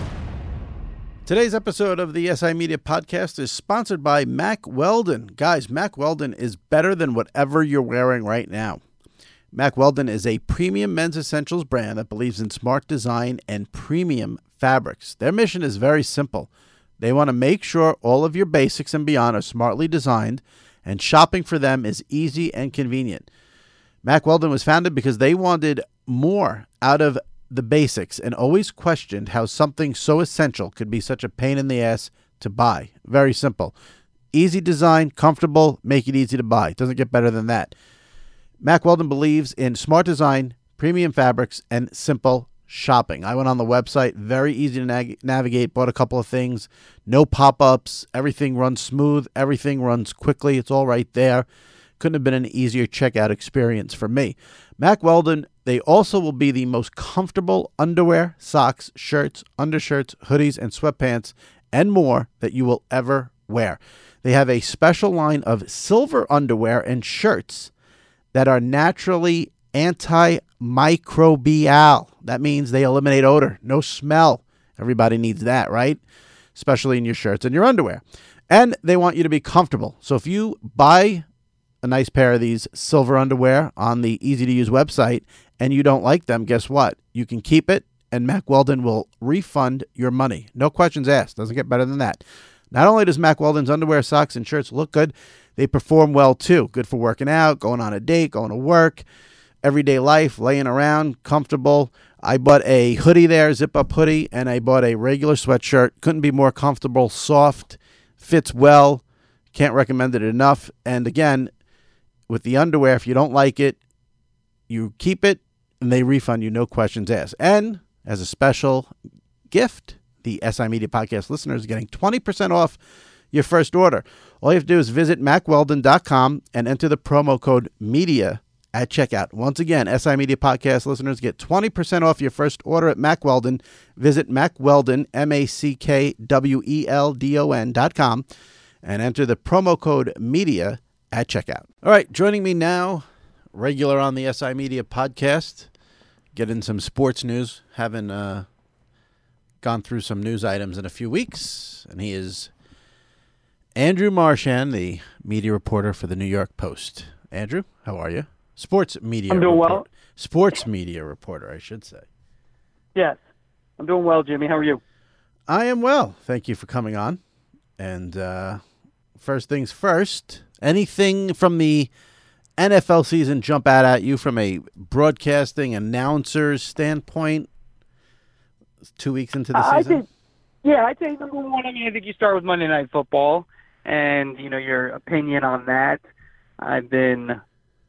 Today's episode of the S I Media Podcast is sponsored by Mack Weldon. Guys, Mack Weldon is better than whatever you're wearing right now. Mack Weldon is a premium men's essentials brand that believes in smart design and premium fabrics. Their mission is very simple. They want to make sure all of your basics and beyond are smartly designed, and shopping for them is easy and convenient. Mack Weldon was founded because they wanted more out of the basics and always questioned how something so essential could be such a pain in the ass to buy. Very simple. Easy design, comfortable, make it easy to buy. It doesn't get better than that. Mack Weldon believes in smart design, premium fabrics, and simple shopping. I went on the website, very easy to nag- navigate, bought a couple of things, no pop-ups, everything runs smooth, everything runs quickly, it's all right there. Couldn't have been an easier checkout experience for me. Mack Weldon, they also will be the most comfortable underwear, socks, shirts, undershirts, hoodies, and sweatpants, and more that you will ever wear. They have a special line of silver underwear and shirts that are naturally antimicrobial. That means they eliminate odor, no smell. Everybody needs that, right? Especially in your shirts and your underwear. And they want you to be comfortable. So if you buy a nice pair of these silver underwear on the easy-to-use website and you don't like them, guess what? You can keep it, and Mack Weldon will refund your money. No questions asked. Doesn't get better than that. Not only does Mack Weldon's underwear, socks, and shirts look good, they perform well, too. Good for working out, going on a date, going to work, everyday life, laying around, comfortable. I bought a hoodie there, zip-up hoodie, and I bought a regular sweatshirt. Couldn't be more comfortable, soft, fits well. Can't recommend it enough. And again, with the underwear, if you don't like it, you keep it, and they refund you, no questions asked. And as a special gift, the S I Media Podcast listeners are getting twenty percent off your first order. All you have to do is visit mack weldon dot com and enter the promo code MEDIA at checkout. Once again, S I Media Podcast listeners get twenty percent off your first order at Mack Weldon. Visit Mack Weldon, M A C K W E L D O N dot com, and enter the promo code MEDIA at checkout. All right, joining me now, regular on the S I Media Podcast, getting some sports news, having uh, gone through some news items in a few weeks, and he is Andrew Marchand, the media reporter for the New York Post. Andrew, how are you? Sports media I'm doing report- well. Sports media reporter, I should say. Yes. I'm doing well, Jimmy. How are you? I am well. Thank you for coming on. And uh, first things first, anything from the N F L season jump out at you from a broadcasting announcer's standpoint? Two weeks into the I season? think, yeah, I'd say number one, I mean, I think you start with Monday Night Football and, you know, your opinion on that. I've been,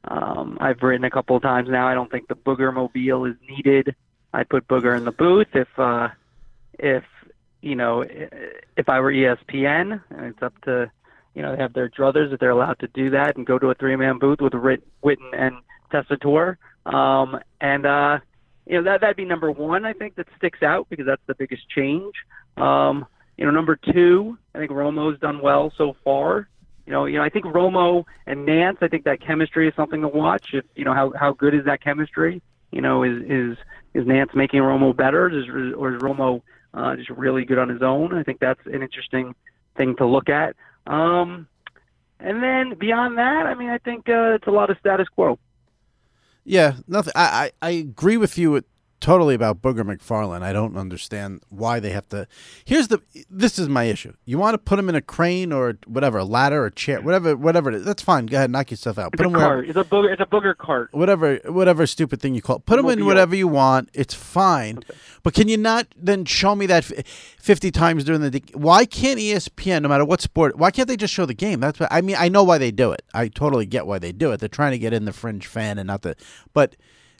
um, I've written a couple of times now, I don't think the Booger Mobile is needed. I put Booger in the booth if, uh, if, you know, if I were E S P N, and it's up to, you know, they have their druthers if they're allowed to do that and go to a three-man booth with Witten and Tessitore. Um, and, uh, you know, that, that'd be number one, I think, that sticks out because that's the biggest change. Um, you know, number two, I think Romo's done well so far. You know, you know, I think Romo and Nance, I think that chemistry is something to watch. If, you know, how, how good is that chemistry? You know, is, is, is Nance making Romo better, is, or is Romo uh, just really good on his own? I think that's an interesting thing to look at. Um, and then beyond that, I mean, I think uh, it's a lot of status quo. Yeah, nothing. I, I, I agree with you totally about Booger McFarland. I don't understand why they have to. Here's the. This is my issue. You want to put him in a crane or whatever, a ladder or chair, whatever, whatever it is. That's fine. Go ahead, knock yourself out. It's Put a him cart. where, It's a booger. It's a booger cart. whatever, whatever stupid thing you call it. Put him in Mobile. whatever you want. It's fine. Okay. But can you not then show me that f- fifty times during the? Why can't E S P N, no matter what sport, why can't they just show the game? That's what I mean. I know why they do it. I totally get why they do it. They're trying to get in the fringe fan and not the, but.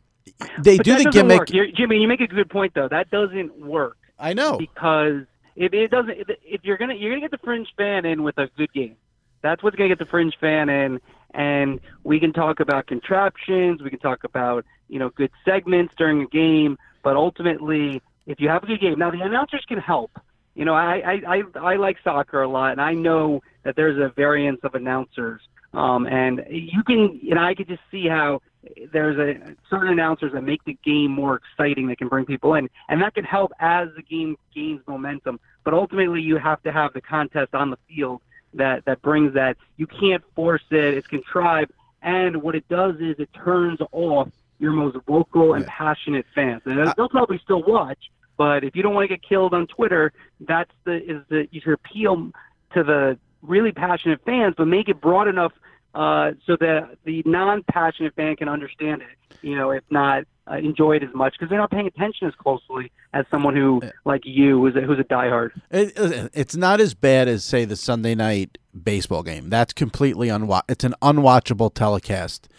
They But do that the doesn't gimmick. work. You're, Jimmy, you make a good point though. That doesn't work I know. because if it doesn't, if, if you're gonna you're gonna get the fringe fan in with a good game. That's what's gonna get the fringe fan in, and we can talk about contraptions. We can talk about you know good segments during a game, but ultimately, if you have a good game, now the announcers can help. You know, I I, I, I like soccer a lot, and I know that there's a variance of announcers, um, and you can, and I could just see how. There's a certain announcers that make the game more exciting that can bring people in, and that can help as the game gains momentum. But ultimately, you have to have the contest on the field that, that brings that. You can't force it. It's contrived. And what it does is it turns off your most vocal and passionate fans. And they'll probably still watch, but if you don't want to get killed on Twitter, that's the is the you should appeal to the really passionate fans, but make it broad enough Uh, so that the non-passionate fan can understand it, you know, if not uh, enjoy it as much, because they're not paying attention as closely as someone who, like you, who's a, who's a diehard. It, it's not as bad as, say, the Sunday night baseball game. That's completely unwa- It's an unwatchable telecast.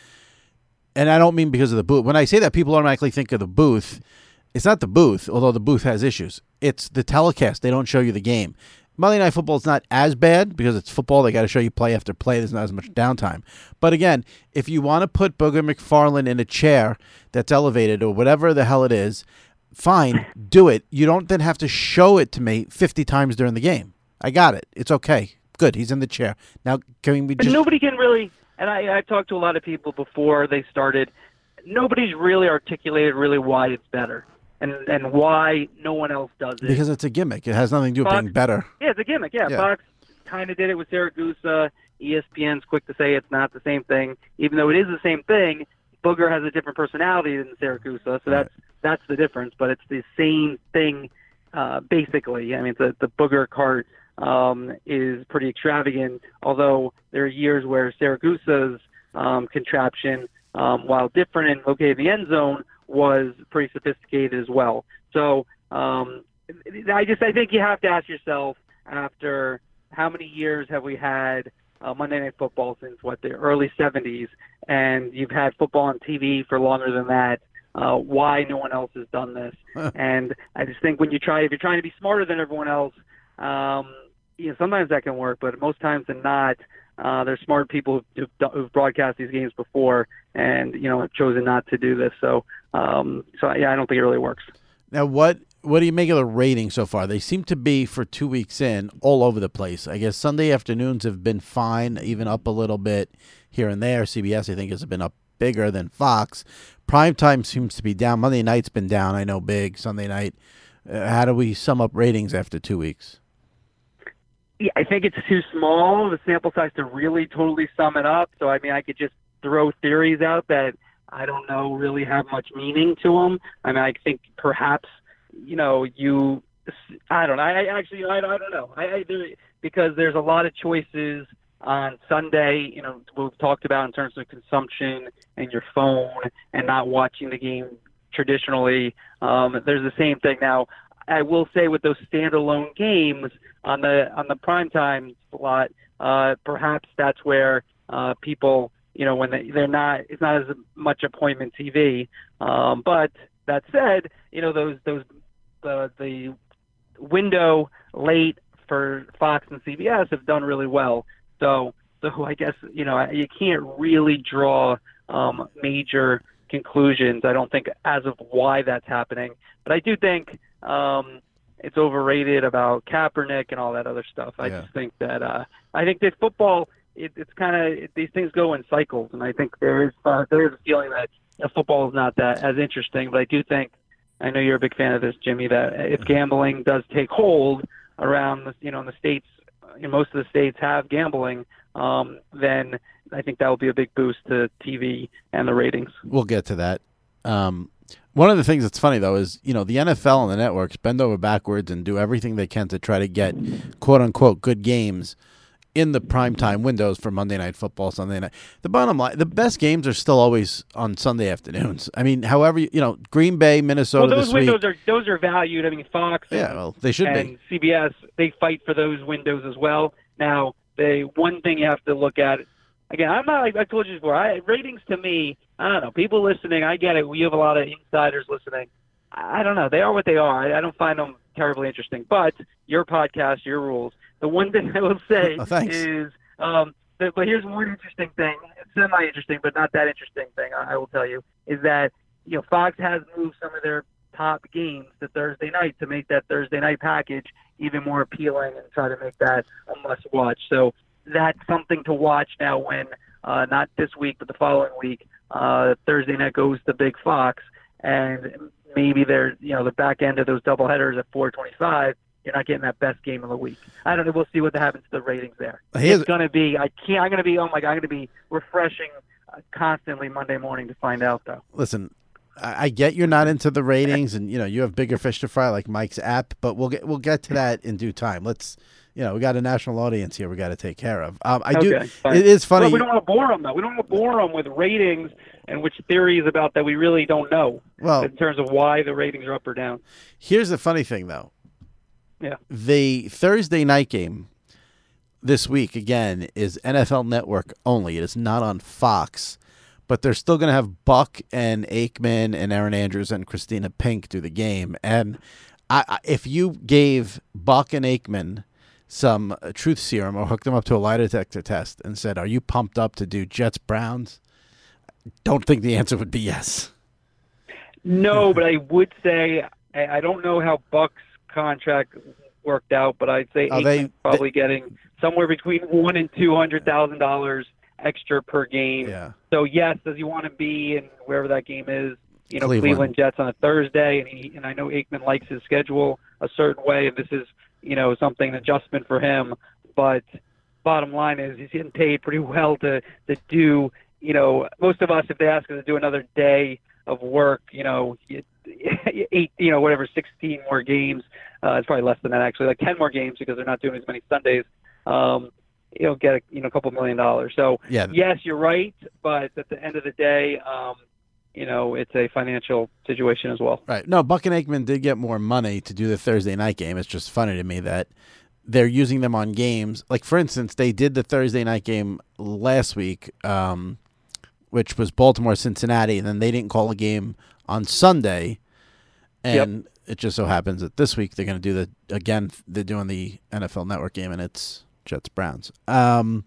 And I don't mean because of the booth. When I say that, people automatically think of the booth. It's not the booth, although the booth has issues. It's the telecast. They don't show you the game. Monday Night Football is not as bad because it's football. They got to show you play after play. There's not as much downtime. But again, if you want to put Booger McFarland in a chair that's elevated or whatever the hell it is, fine, do it. You don't then have to show it to me fifty times during the game. I got it. It's okay. Good. He's in the chair. Now, can we just... But nobody can really, and I, I've talked to a lot of people before they started, nobody's really articulated really why it's better. And and why no one else does it. Because it's a gimmick. It has nothing to do with Fox, being better. Yeah, it's a gimmick. Yeah, Yeah. Fox kind of did it with Siragusa. E S P N's quick to say it's not the same thing. Even though it is the same thing, Booger has a different personality than Siragusa, so Right. that's that's the difference. But it's the same thing, uh, basically. I mean, the, the Booger cart um, is pretty extravagant, although there are years where Siragusa's um, contraption, um, while different and located in the end zone, was pretty sophisticated as well. So um, I just I think you have to ask yourself, after how many years have we had uh, Monday Night Football since what the early seventies, and you've had football on T V for longer than that. Uh, why no one else has done this? And I just think when you try, if you're trying to be smarter than everyone else, um, you know, sometimes that can work, but most times than not, uh, there's smart people who've, who've broadcast these games before, and you know have chosen not to do this. So, um, so yeah, I don't think it really works. Now, what what do you make of the ratings so far? They seem to be, for two weeks in, all over the place. I guess Sunday afternoons have been fine, even up a little bit here and there. C B S, I think, has been up bigger than Fox. Primetime seems to be down. Monday night's been down, I know, big. Sunday night, Uh, how do we sum up ratings after two weeks? Yeah, I think it's too small, the sample size, to really totally sum it up. So, I mean, I could just throw theories out that I don't know really have much meaning to them. I mean, I think perhaps, you know, you, I don't know. I actually, I, I don't know. I, I there, because there's a lot of choices on Sunday, you know, we've talked about in terms of consumption and your phone and not watching the game traditionally. Um, there's the same thing now. I will say with those standalone games on the on the primetime slot, uh, perhaps that's where uh, people, you know, when they, they're not, it's not as much appointment T V. Um, but that said, you know, those those uh, the window late for Fox and C B S have done really well. So, so I guess, you know, you can't really draw um, major conclusions, I don't think, as of why that's happening. But I do think um, it's overrated about Kaepernick and all that other stuff. I Yeah. just think that uh, I think that football, it, it's kind of it, these things go in cycles, and I think there is uh, there is a feeling that you know, football is not that as interesting. But I do think, I know you're a big fan of this, Jimmy, that if gambling does take hold around, the, you know, in the states, you know, most of the states have gambling, um, then I think that will be a big boost to T V and the ratings. We'll get to that. Um, one of the things that's funny, though, is, you know, the N F L and the networks bend over backwards and do everything they can to try to get, quote-unquote, good games in the primetime windows for Monday Night Football, Sunday night. The bottom line, the best games are still always on Sunday afternoons. I mean, however, you know, Green Bay, Minnesota Well, those this windows week. are those are valued. I mean, Fox Yeah, and, well, they should and be. C B S, they fight for those windows as well. Now, the one thing you have to look at, again, I'm not, like I told you before, I, ratings to me, I don't know, people listening, I get it. We have a lot of insiders listening. I don't know. They are what they are. I, I don't find them terribly interesting. But your podcast, your rules. The one thing I will say Oh, thanks. is, um, that, but here's one interesting thing, semi-interesting, but not that interesting thing, I, I will tell you, is that, you know, Fox has moved some of their top games to Thursday night to make that Thursday night package even more appealing and try to make that a must-watch. So that's something to watch now when, uh, not this week, but the following week, uh, Thursday night goes to Big Fox, and maybe they're, you know, the back end of those doubleheaders at four twenty-five, you're not getting that best game of the week. I don't know. We'll see what happens to the ratings there. Here's- It's going to be, I can't, I'm going to be, oh my God, I'm going to be refreshing uh, constantly Monday morning to find out, though. Listen, I, I get you're not into the ratings, and you know you have bigger fish to fry like Mike's app, but we'll get we'll get to that in due time. Let's, you know, we got a national audience here we got to take care of. Um, I do. Okay, fine. It is funny. Well, we don't want to bore them, though. We don't want to bore them with ratings and which theories about that we really don't know Well, in terms of why the ratings are up or down. here's the funny thing, though. Yeah. The Thursday night game this week, again, is N F L Network only. It is not on Fox, but they're still going to have Buck and Aikman and Aaron Andrews and Christina Pink do the game. And I, I, if you gave Buck and Aikman some uh, truth serum or hooked them up to a lie detector test and said, are you pumped up to do Jets-Browns? Don't think the answer would be yes. No, but I would say I I don't know how Buck's contract worked out, but I'd say Oh, Aikman's they- probably getting somewhere between one and two hundred thousand dollars extra per game. Yeah. So yes, does he want to be in wherever that game is? You know, Cleveland. Cleveland, Jets on a Thursday, and he and I know Aikman likes his schedule a certain way, and this is you know something an adjustment for him. But bottom line is he's getting paid pretty well to to do. You know, most of us, if they ask us to do another day of work, you know, eight, you know, whatever, sixteen more games. Uh, it's probably less than that actually, like ten more games because they're not doing as many Sundays. Um, you'll get a, you know a couple million dollars. So Yeah. yes, you're right, but at the end of the day, um, you know, it's a financial situation as well. Right. No, Buck and Aikman did get more money to do the Thursday night game. It's just funny to me that they're using them on games. Like, for instance, they did the Thursday night game last week, um, which was Baltimore-Cincinnati, and then they didn't call a game on Sunday. And Yep. it just so happens that this week they're going to do the, again, they're doing the N F L Network game, and it's Jets-Browns. Um,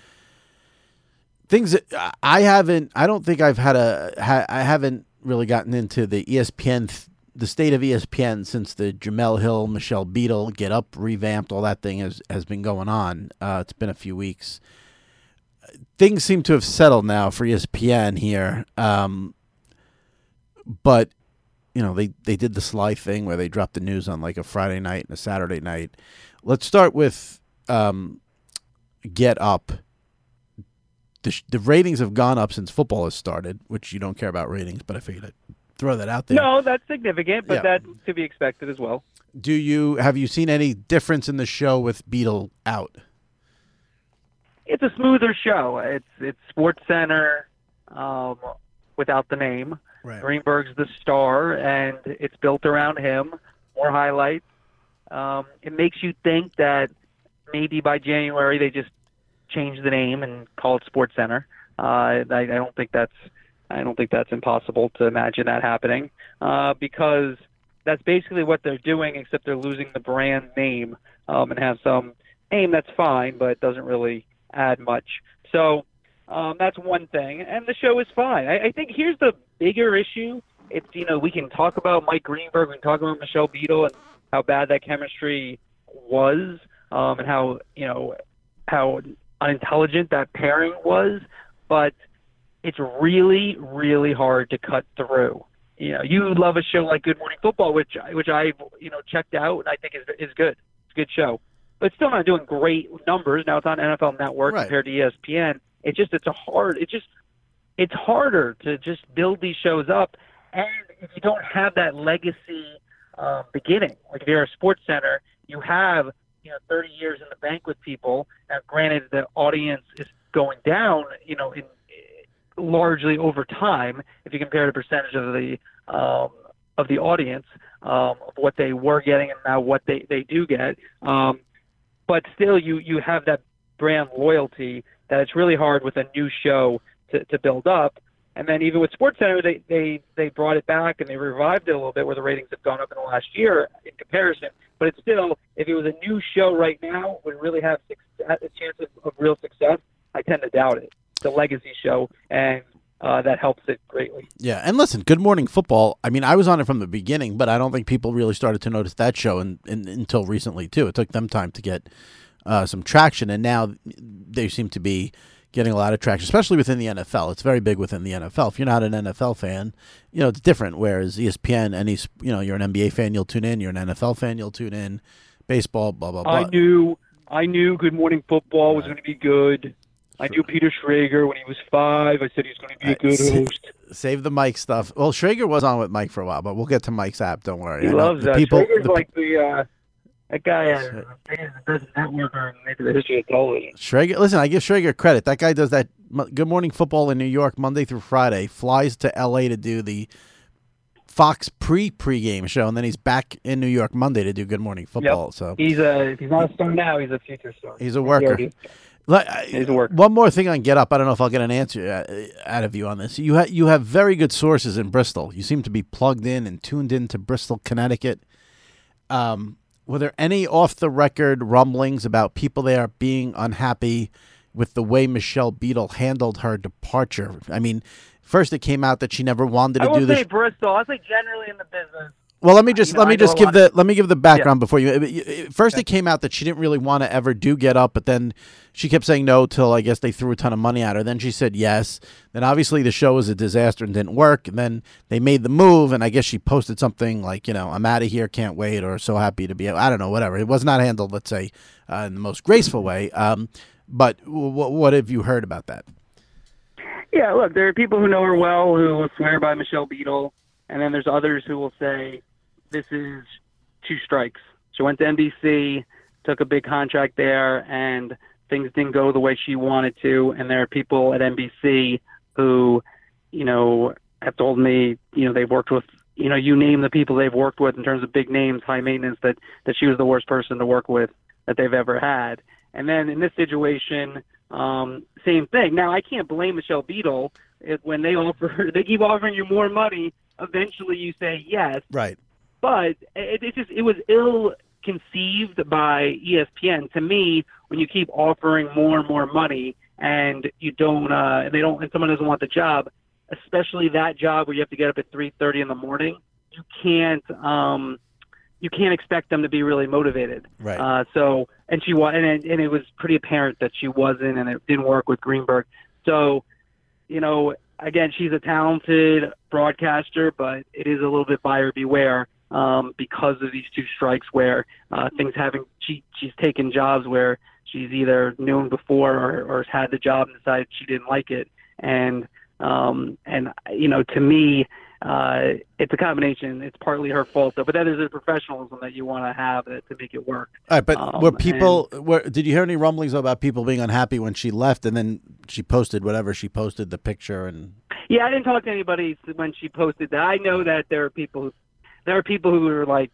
things that I haven't, I don't think I've had a, ha, I haven't really gotten into the E S P N, th- the state of E S P N since the Jamel Hill, Michelle Beadle, Get Up, revamped, all that thing has, has been going on. Uh, it's been a few weeks. Things seem to have settled now for E S P N here. Um, but you know, they, they did the Sly thing where they dropped the news on like a Friday night and a Saturday night. Let's start with um, Get Up. The, sh- the ratings have gone up since football has started, which you don't care about ratings, but I figured I'd throw that out there. No, that's significant, but Yeah. that's to be expected as well. Do you have you seen any difference in the show with Beadle out? It's a smoother show. It's it's Sports Center um, without the name. Right. Greenberg's the star, and it's built around him. More highlights. Um, it makes you think that maybe by January they just change the name and call it Sports Center. Uh, I, I don't think that's I don't think that's impossible to imagine that happening uh, because that's basically what they're doing, except they're losing the brand name um, and have some name that's fine, but doesn't really add much. So um, that's one thing, and the show is fine. I, I think here's the bigger issue. It's, you know, we can talk about Mike Greenberg, we can talk about Michelle Beadle and how bad that chemistry was, um, and how, you know, how unintelligent that pairing was, but it's really, really hard to cut through. You know, you love a show like Good Morning Football, which which I've, you know, checked out and I think is is good. It's a good show. But it's still not doing great numbers. Now it's on N F L Network Right. compared to E S P N. It's just it's a hard it's just it's harder to just build these shows up, and if you don't have that legacy um, beginning, like if you're a Sports Center, you have, you know, thirty years in the bank with people. Now, granted, the audience is going down, you know, in largely over time, if you compare the percentage of the um, of the audience um, of what they were getting and now what they, they do get. Um, but still, you, you have that brand loyalty that it's really hard with a new show to, to build up. And then even with SportsCenter, they, they, they brought it back and they revived it a little bit where the ratings have gone up in the last year in comparison. But it's still, if it was a new show right now, would it really have a chance of, of real success? I tend to doubt it. It's a legacy show, and uh, that helps it greatly. Yeah, and listen, Good Morning Football, I mean, I was on it from the beginning, but I don't think people really started to notice that show in, in, until recently, too. It took them time to get uh, some traction, and now they seem to be getting a lot of traction, especially within the N F L. It's very big within the N F L. If you're not an N F L fan, you know, it's different, whereas E S P N, any, you know, you're an N B A fan, you'll tune in. You're an N F L fan, you'll tune in. Baseball, blah, blah, blah. I knew, I knew Good Morning Football was going to be good. I knew Peter Schrager when he was five. I said he's going to be a good host. Save the Mike stuff. Well, Schrager was on with Mike for a while, but we'll get to Mike's app. Don't worry. He I know loves the that. People, Schrager's the, like the uh, that guy. Uh, he's the best networker in maybe the history of television. Schrager. Listen, I give Schrager credit. That guy does that Good Morning Football in New York Monday through Friday. Flies to L A to do the Fox pre pregame show, and then he's back in New York Monday to do Good Morning Football. Yep. So he's a if he's not a star now, he's a future star. he's a worker. He's Like, He's a worker. One more thing on Get Up. I don't know if I'll get an answer out of you on this. You ha- you have very good sources in Bristol. You seem to be plugged in and tuned in to Bristol, Connecticut. Um, were there any off-the-record rumblings about people there being unhappy with the way Michelle Beadle handled her departure? I mean, first it came out that she never wanted to I do won't this. say Bristol. I say generally in the business. Well, let me just You know, let me I know just a give lot the of- let me give the background before you. First, it came out that she didn't really want to ever do Get Up, but then she kept saying no till I guess they threw a ton of money at her. Then she said yes. Then obviously the show was a disaster and didn't work. And then they made the move, and I guess she posted something like, you know, I'm out of here, can't wait, or so happy to be. I don't know, whatever. It was not handled, let's say, uh, in the most graceful way. Um, but w- what have you heard about that? Yeah, look, there are people who know her well who will swear by Michelle Beadle, and then there's others who will say this is two strikes. She went to N B C, took a big contract there, and things didn't go the way she wanted to. And there are people at N B C who, you know, have told me, you know, they've worked with, you know, you name the people they've worked with in terms of big names, high maintenance, that, that she was the worst person to work with that they've ever had. And then in this situation, um, same thing. Now, I can't blame Michelle Beadle if, when they offer, they keep offering you more money. Eventually, you say yes. Right. But it, it just it was ill conceived by E S P N. To me, when you keep offering more and more money and you don't, uh, they don't, and someone doesn't want the job, especially that job where you have to get up at three thirty in the morning, you can't, um, you can't expect them to be really motivated. Right. Uh, so, and she was, and it, and it was pretty apparent that she wasn't, and it didn't work with Greenberg. So, you know, again, she's a talented broadcaster, but it is a little bit buyer beware um, because of these two strikes where uh, things haven't. She she's taken jobs where she's either known before or, or has had the job and decided she didn't like it, and um, and you know, to me. Uh, it's a combination. It's partly her fault, though. But then there's the professionalism that you want to have to make it work. All right, but um, were people? and, Were, did you hear any rumblings about people being unhappy when she left, and then she posted whatever she posted, the picture, and yeah, I didn't talk to anybody when she posted that. I know that there are people. Who, there are people who are like,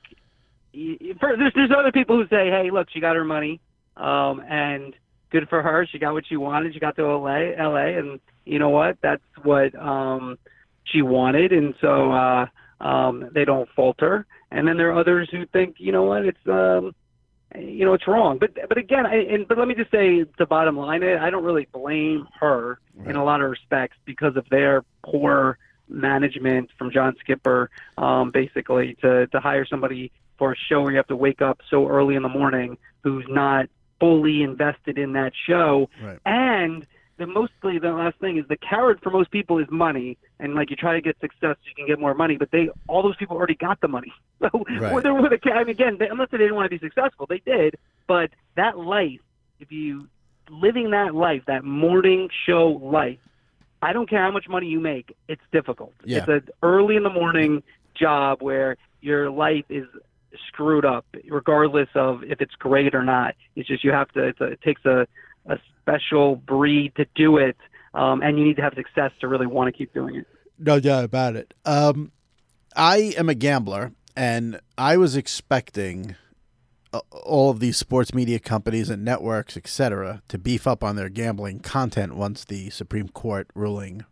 for, there's there's other people who say, hey, look, she got her money, um, and good for her. She got what she wanted. She got to L A, L A, and you know what? That's what. Um, she wanted, and so uh, um, they don't falter. And then there are others who think, you know what, it's um, you know, it's wrong. But but again, I, and but let me just say the bottom line: I don't really blame her right. in a lot of respects because of their poor management from John Skipper, um, basically to to hire somebody for a show where you have to wake up so early in the morning who's not fully invested in that show, right. and the mostly the last thing is the carrot for most people is money, and like you try to get success, you can get more money, but they all those people already got the money. So right. they're with a, I mean, again, they, unless they didn't want to be successful, they did. But that life, if you living that life, that morning show life, I don't care how much money you make, it's difficult. Yeah. It's an early in the morning job where your life is screwed up, regardless of if it's great or not. It's just you have to. It's a, it takes a a special breed to do it, um, and you need to have success to really want to keep doing it. No doubt about it. Um, I am a gambler, and I was expecting uh, all of these sports media companies and networks, et cetera, to beef up on their gambling content once the Supreme Court ruling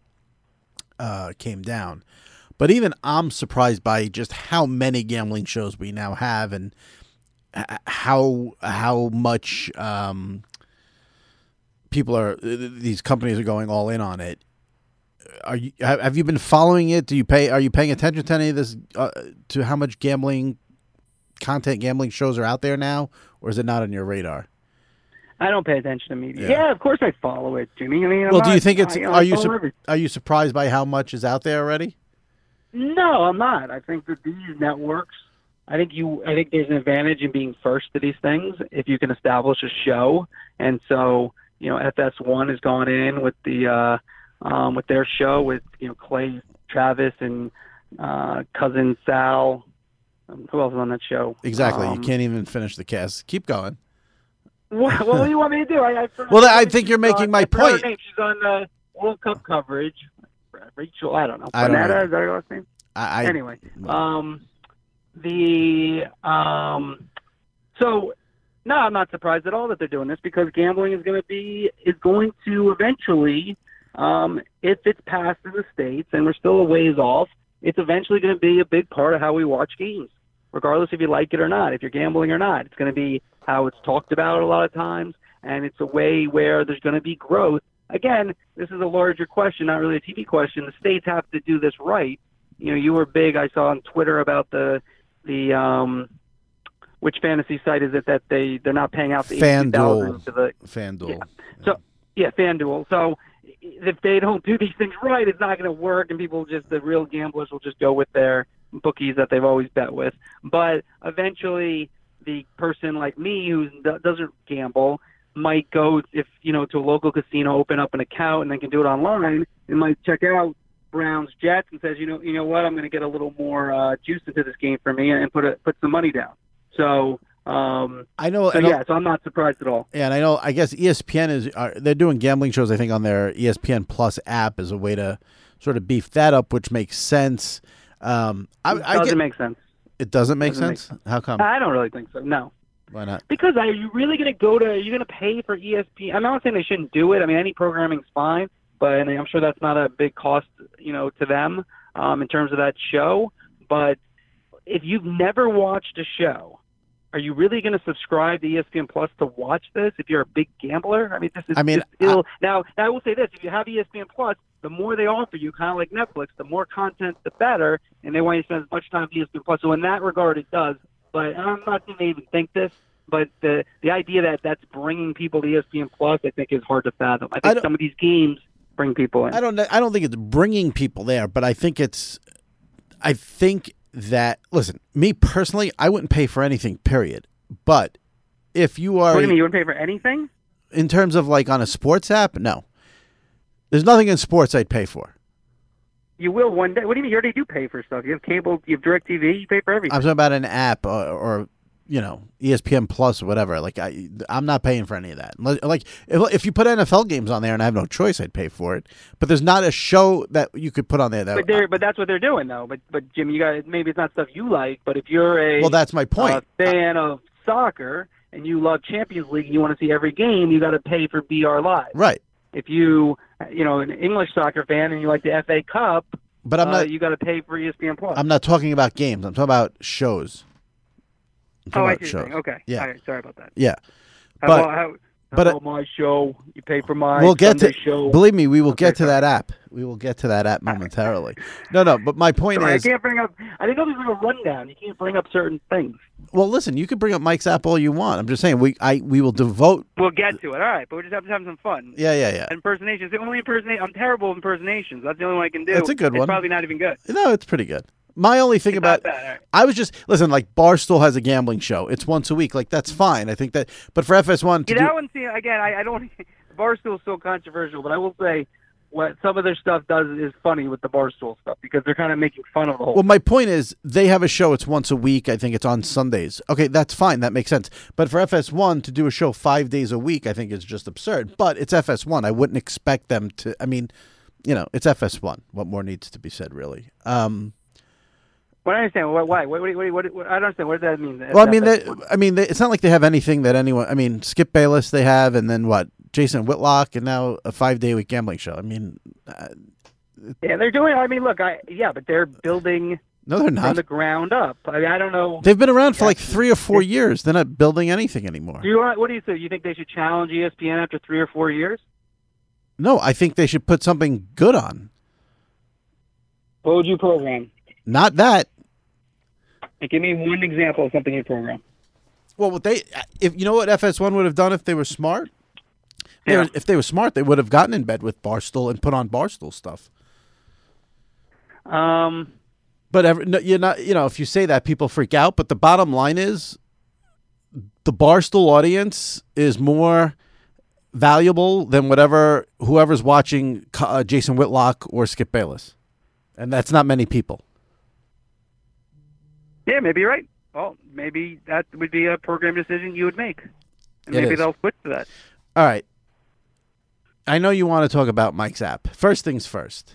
uh, came down. But even I'm surprised by just how many gambling shows we now have, and how how much um, people are. These companies are going all in on it. Are you have you been following it? Do you pay? Are you paying attention to any of this? Uh, to how much gambling content, gambling shows are out there now, or is it not on your radar? I don't pay attention to media. Yeah, yeah of course I follow it, Jimmy. I mean, I'm well, not, do you think it's? I, you know, are you su- are you surprised by how much is out there already? No, I'm not. I think that these networks. I think you. I think there's an advantage in being first to these things if you can establish a show. And so, you know, F S one has gone in with the uh, um, with their show with you know Clay Travis and uh, cousin Sal. Um, who else is on that show? Exactly. Um, you can't even finish the cast. Keep going. What, what do you want me to do? I, I well, I think you're making on, my I point. Her name. She's on uh, World Cup coverage. Rachel, I don't know. I don't Bonetta, know. is that her last name? I, I, anyway, um, the um, so no, I'm not surprised at all that they're doing this because gambling is going to be is going to eventually, um, if it's passed in the states, and we're still a ways off, it's eventually going to be a big part of how we watch games, regardless if you like it or not, if you're gambling or not. It's going to be how it's talked about a lot of times, and it's a way where there's going to be growth. Again, this is a larger question, not really a T V question. The states have to do this right. You know, you were big, I saw on Twitter about the, the um, which fantasy site is it that they, they're not paying out the eighty thousand to the FanDuel. Yeah. So, yeah, FanDuel. So if they don't do these things right, it's not going to work, and people just, the real gamblers will just go with their bookies that they've always bet with. But eventually, the person like me who doesn't gamble might go, if you know, to a local casino, open up an account, and they can do it online, and might check out Browns Jets and says, you know, you know what, I'm going to get a little more uh, juice into this game for me and put a, put some money down. So, um, I know, so I know, yeah, so I'm not surprised at all. Yeah, and I know. I guess E S P N is uh, they're doing gambling shows. I think on their E S P N Plus app as a way to sort of beef that up, which makes sense. Um, I, it I doesn't get, make sense. It doesn't make doesn't sense. Make sense. How come? I don't really think so. No. Why not? Because are you really going to go to? Are you going to pay for E S P N? I'm not saying they shouldn't do it. I mean, any programming's fine, but and I'm sure that's not a big cost, you know, to them um, in terms of that show. But if you've never watched a show, are you really going to subscribe to E S P N Plus to watch this? If you're a big gambler, I mean, this is. I mean, just ill. I, now, now I will say this: if you have E S P N Plus, the more they offer you, kind of like Netflix, the more content, the better, and they want you to spend as much time with E S P N Plus. So in that regard, it does. But I'm not saying they even think this. But the the idea that that's bringing people to E S P N Plus, I think, is hard to fathom. I think I some of these games bring people in. I don't. I don't think it's bringing people there, but I think it's. I think that listen, me personally, I wouldn't pay for anything. Period. But if you are, What do you mean? You wouldn't pay for anything? in terms of like on a sports app, no. There's nothing in sports I'd pay for. You will one day. What do you mean? You already do pay for stuff. You have cable. You have DirecTV. You pay for everything. I'm talking about an app or, or you know, E S P N Plus or whatever. Like I, I'm not paying for any of that. Like if, if you put N F L games on there and I have no choice, I'd pay for it. But there's not a show that you could put on there that. But they're, but that's what they're doing though. But but Jim, you got maybe it's not stuff you like. But if you're a well, that's my point. Uh, fan of soccer and you love Champions League and you want to see every game, you got to pay for B R Live. Right. If you you know an English soccer fan and you like the F A Cup, but I'm uh, not. you got to pay for E S P N Plus. I'm not talking about games. I'm talking about shows. I'm talking Oh, I about see. shows. Okay. Yeah. All right. Sorry about that. Yeah. How But- about, how, how but, uh, about my show? You pay for my We'll get Sunday to. show. Believe me, we will Okay, get to sorry. that app. We will get to that app momentarily. No, no. But my point Sorry, is, I can't bring up. I didn't know there was a rundown. You can't bring up certain things. well, listen. You can bring up Mike's app all you want. I'm just saying we. I. We will devote. We'll get to it. All right, but we just have to have some fun. Yeah, yeah, yeah. Impersonations. The only impersonation. I'm terrible at impersonations. That's the only one I can do. That's a good it's one. Probably not even good. No, it's pretty good. My only thing It's about not bad. All right. I was just listen. Like Barstool has a gambling show. It's once a week. Like that's fine. I think that. But for F S one to Yeah, do, that one. See, again, I, I don't. Barstool's so controversial, but I will say what some of their stuff does is funny with the Barstool stuff because they're kind of making fun of the whole. well, my point is they have a show. It's once a week. I think it's on Sundays. Okay, that's fine. That makes sense. But for F S one to do a show five days a week, I think is just absurd. But it's F S one. I wouldn't expect them to. I mean, you know, it's F S one. What more needs to be said, really? Um, What I understand. What? Why? What? What? What? what, what I don't understand. What does that mean? well, I mean, they, I mean, they, it's not like they have anything that anyone. I mean, Skip Bayless they have, and then what? Jason Whitlock, and now a five-day-week gambling show. I mean, uh, yeah, they're doing. I mean, look, I yeah, but they're building no, they're from not. the ground up. I mean, I don't know. They've been around for like three or four years. They're not building anything anymore. Do you want? What do you say? You think they should challenge E S P N after three or four years? No, I think they should put something good on. What would you program? Not that. And give me one example of something you program. Well, what they if you know what F S one would have done if they were smart. They Yeah. were, if they were smart, they would have gotten in bed with Barstool and put on Barstool stuff. Um, But every, no, you're not. You know, if you say that, people freak out. But the bottom line is, the Barstool audience is more valuable than whatever whoever's watching uh, Jason Whitlock or Skip Bayless, and that's not many people. yeah, maybe you're right. Well, maybe that would be a program decision you would make, and It maybe is. they'll switch to that. All right. I know you want to talk about Mike's app. First things first.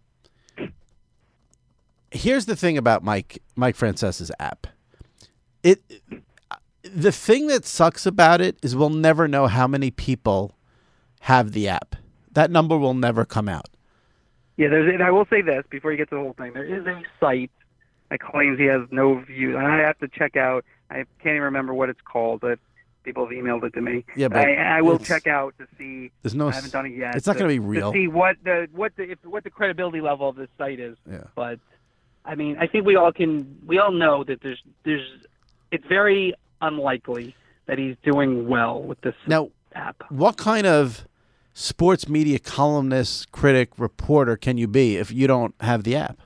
Here's the thing about Mike Mike Francesa's app. It the thing that sucks about it is we'll never know how many people have the app. That number will never come out. Yeah, there's. And I will say this before you get to the whole thing. There is a site that claims he has no views, and I have to check out. I can't even remember what it's called, but people have emailed it to me. Yeah, but I, I will it's- check out to see. There's no I haven't done it yet. It's not to- going to be real. To see what the what the if, what the credibility level of this site is. Yeah. But I mean, I think we all can. We all know that there's there's. It's very unlikely that he's doing well with this Now, app. what kind of sports media columnist, critic, reporter can you be if you don't have the app?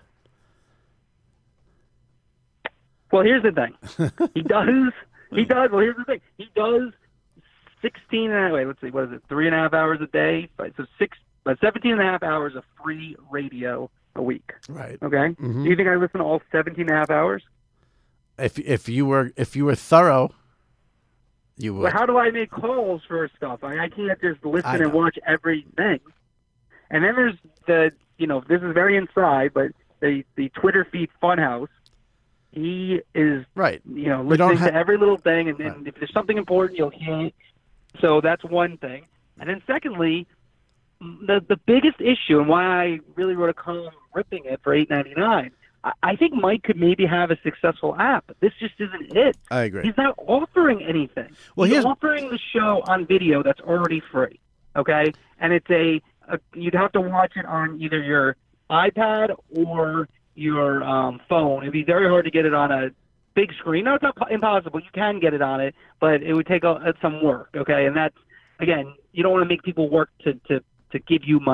Well, here's the thing. He does. He does. Well, here's the thing. He does sixteen. And, wait, let's see. What is it? Three and a half hours a day. Right, so six, but seventeen and a half hours of free radio a week. Right. Okay. Mhm. Do you think I listen to all seventeen and a half hours? If if you were if you were thorough, you would. Well, how do I make calls for stuff? I, I can't just listen I and know. watch everything. And then there's the, you know, this is very inside, but the the Twitter feed Funhouse. He is, Right. you know, We don't listening ha- to every little thing, and then Right. if there's something important, you'll hear it. So that's one thing. And then secondly, the the biggest issue, and why I really wrote a column ripping it for eight ninety nine. I, I think Mike could maybe have a successful app. This just isn't it. I agree. He's not offering anything. Well, He's here's- offering the show on video that's already free, okay? And it's a, a you'd have to watch it on either your iPad or your um, phone. It'd be very hard to get it on a big screen. No, it's not po- impossible. You can get it on it, but it would take a, some work, okay? And that's, again, you don't want to make people work to, to, to give you money.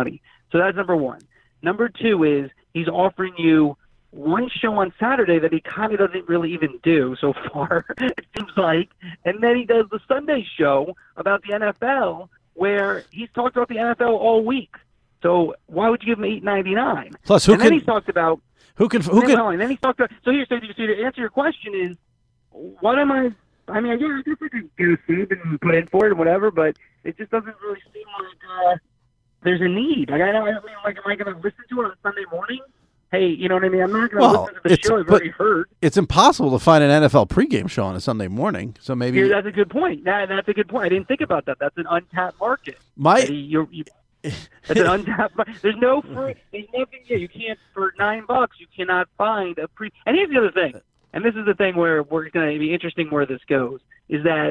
So that's number one. Number two is he's offering you one show on Saturday that he kind of doesn't really even do so far, it seems like. And then he does the Sunday show about the N F L where he's talked about the N F L all week. So why would you give him eight ninety-nine? Plus, who and can then he talked about who can who then, can no, and then he talked about. So here, so, so to answer your question is, what am I? I mean, yeah, I guess I could get a suit and put in for it and whatever, but it just doesn't really seem like uh, there's a need. Like I don't. I mean, like, am I going to listen to it on Sunday morning? Hey, you know what I mean? I'm not going to Well, listen to the it's- show I've but- already heard. it's impossible to find an N F L pregame show on a Sunday morning. So maybe Here, that's a good point. That, that's a good point. I didn't think about that. That's an untapped market. my That he- you're- you- That's an untapped. mar- There's no free. There's nothing. Yeah, you can't for nine bucks. You cannot find a pre. And here's the other thing. And this is the thing where we're going to be interesting where this goes. Is that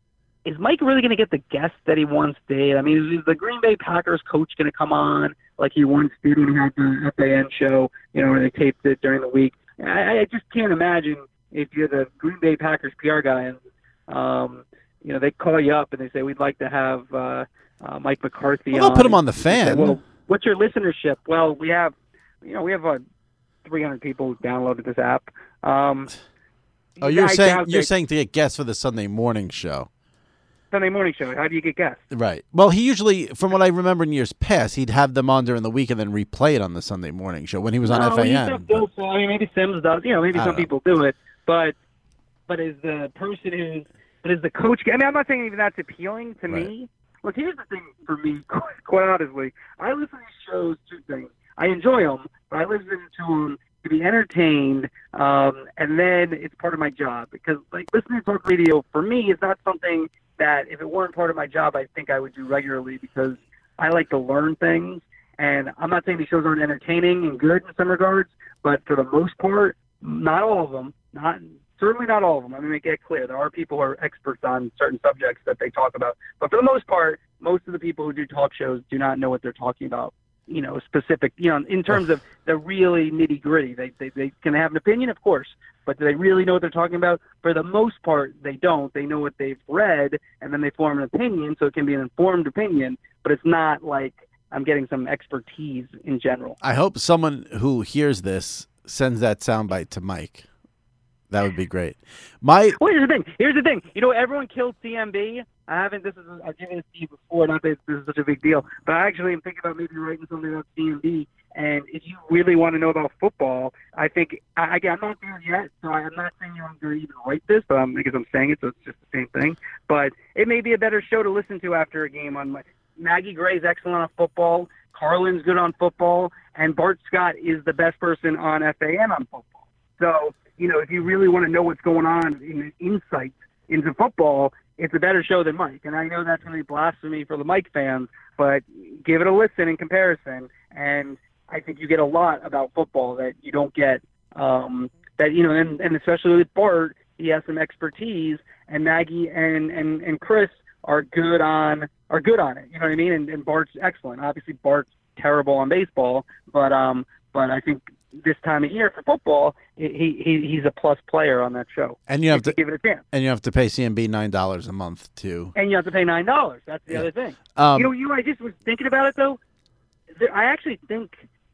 is Mike really going to get the guests that he once did? I mean, is the Green Bay Packers coach going to come on like he once did when he had the F A N show? You know, when they taped it during the week. I, I just can't imagine if you're the Green Bay Packers P R guy and um, you know they call you up and they say we'd like to have. Uh, Uh, Mike McCarthy. well, they'll on. put him on the You say, fan. well, what's your listenership? Well, we have, you know, we have uh, three hundred people who downloaded this app. Um, oh, you're I saying doubt you're that- saying to get guests for the Sunday morning show. Sunday morning show. How do you get guests? Right. Well, he usually, from what I remember in years past, he'd have them on during the week and then replay it on the Sunday morning show when he was on No, F A you N. don't do so. I mean, maybe Sims does. You know, maybe I some don't know. people do it. But but is the person who's but is the coach? I mean, I'm not saying even that's appealing to Right. me. Look, here's the thing for me, quite honestly. I listen to these shows, two things. I enjoy them, but I listen to them to be entertained, um, and then it's part of my job. Because, like, listening to talk radio, for me, is not something that, if it weren't part of my job, I think I would do regularly because I like to learn things. And I'm not saying these shows aren't entertaining and good in some regards, but for the most part, not all of them, not certainly not all of them. Let me make it clear. There are people who are experts on certain subjects that they talk about. But for the most part, most of the people who do talk shows do not know what they're talking about, you know, specific, you know, in terms of the really nitty gritty. They, they, they can have an opinion, of course, but do they really know what they're talking about? For the most part, they don't. They know what they've read, and then they form an opinion, so it can be an informed opinion, but it's not like I'm getting some expertise in general. I hope someone who hears this sends that soundbite to Mike. That would be great. My Well, here's the thing. Here's the thing. You know, everyone killed C M B. I haven't. This is. I've given this to you before. Not that this is such a big deal, but I actually am thinking about maybe writing something about C M B. And if you really want to know about football, I think I, again, I'm not there yet, so I'm not saying I'm going to even write this, but I'm, because I'm saying it, so it's just the same thing. But it may be a better show to listen to after a game. On my, Maggie Gray's excellent on football. Carlin's good on football, and Bart Scott is the best person on F A N on football. So, you know, if you really want to know what's going on in insight into football, it's a better show than Mike. And I know that's going to be blasphemy for the Mike fans, but give it a listen in comparison. And I think you get a lot about football that you don't get, um, that, you know, and, and especially with Bart, he has some expertise, and Maggie and, and, and Chris are good on, are good on it. You know what I mean? And, and Bart's excellent. Obviously Bart's terrible on baseball, but, um, but I think this time of year for football, he, he he's a plus player on that show. and you have If to you give it a chance. and you have to pay C M B nine dollars a month to. And you have to pay nine dollars. That's the Yeah. other thing. Um, you know, you I just was thinking about it though. There, I actually think,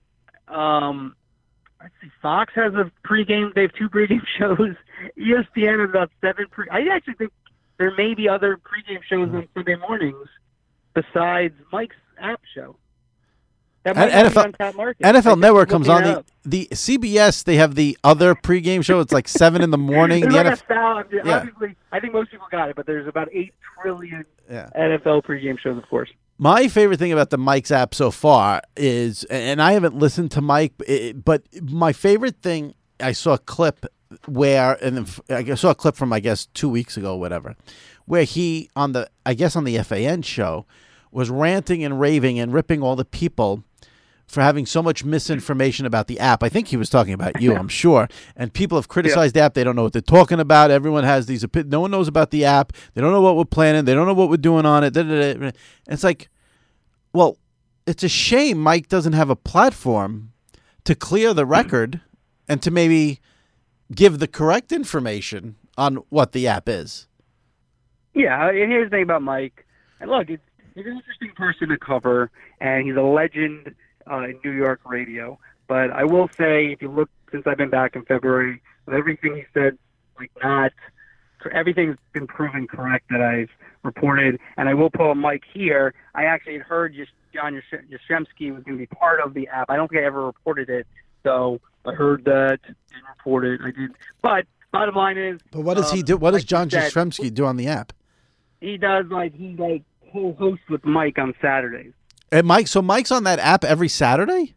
um, let's see, Fox has a pregame. They have two pregame shows. E S P N has about seven pre. I actually think there may be other pregame shows on Sunday mornings besides Mike's app show. That might N- not be N F L on Top Market. N F L I just Network was comes looking on it the up. the C B S. They have the other pregame show. It's like seven in the morning. There's The like N a F L, thousand. yeah. Obviously, I think most people got it, but there's about eight trillion yeah. N F L pregame shows, of course. My favorite thing about the Mike's app so far is, and I haven't listened to Mike, it- but my favorite thing, I saw a clip where, and I saw a clip from, I guess, two weeks ago, or whatever, where he, on the, I guess on the F A N show, was ranting and raving and ripping all the people for having so much misinformation about the app. I think he was talking about you, I'm sure. And people have criticized the app. They don't know what they're talking about. Everyone has these opinions. No one knows about the app. They don't know what we're planning. They don't know what we're doing on it. Da, da, da. And it's like, well, it's a shame Mike doesn't have a platform to clear the record and to maybe give the correct information on what the app is. Yeah, and here's the thing about Mike. And look, it's, he's an interesting person to cover, and he's a legend uh, in New York radio. But I will say, if you look since I've been back in February, with everything he said, like not everything's been proven correct that I've reported. And I will pull a mic here. I actually had heard just John Yastrzemski was going to be part of the app. I don't think I ever reported it, so I heard that and reported. I did, but bottom line is. But what does um, he do? What does like John said, Yastrzemski do on the app? He does like he like co-hosts with Mike on Saturdays. And Mike, so Mike's on that app every Saturday?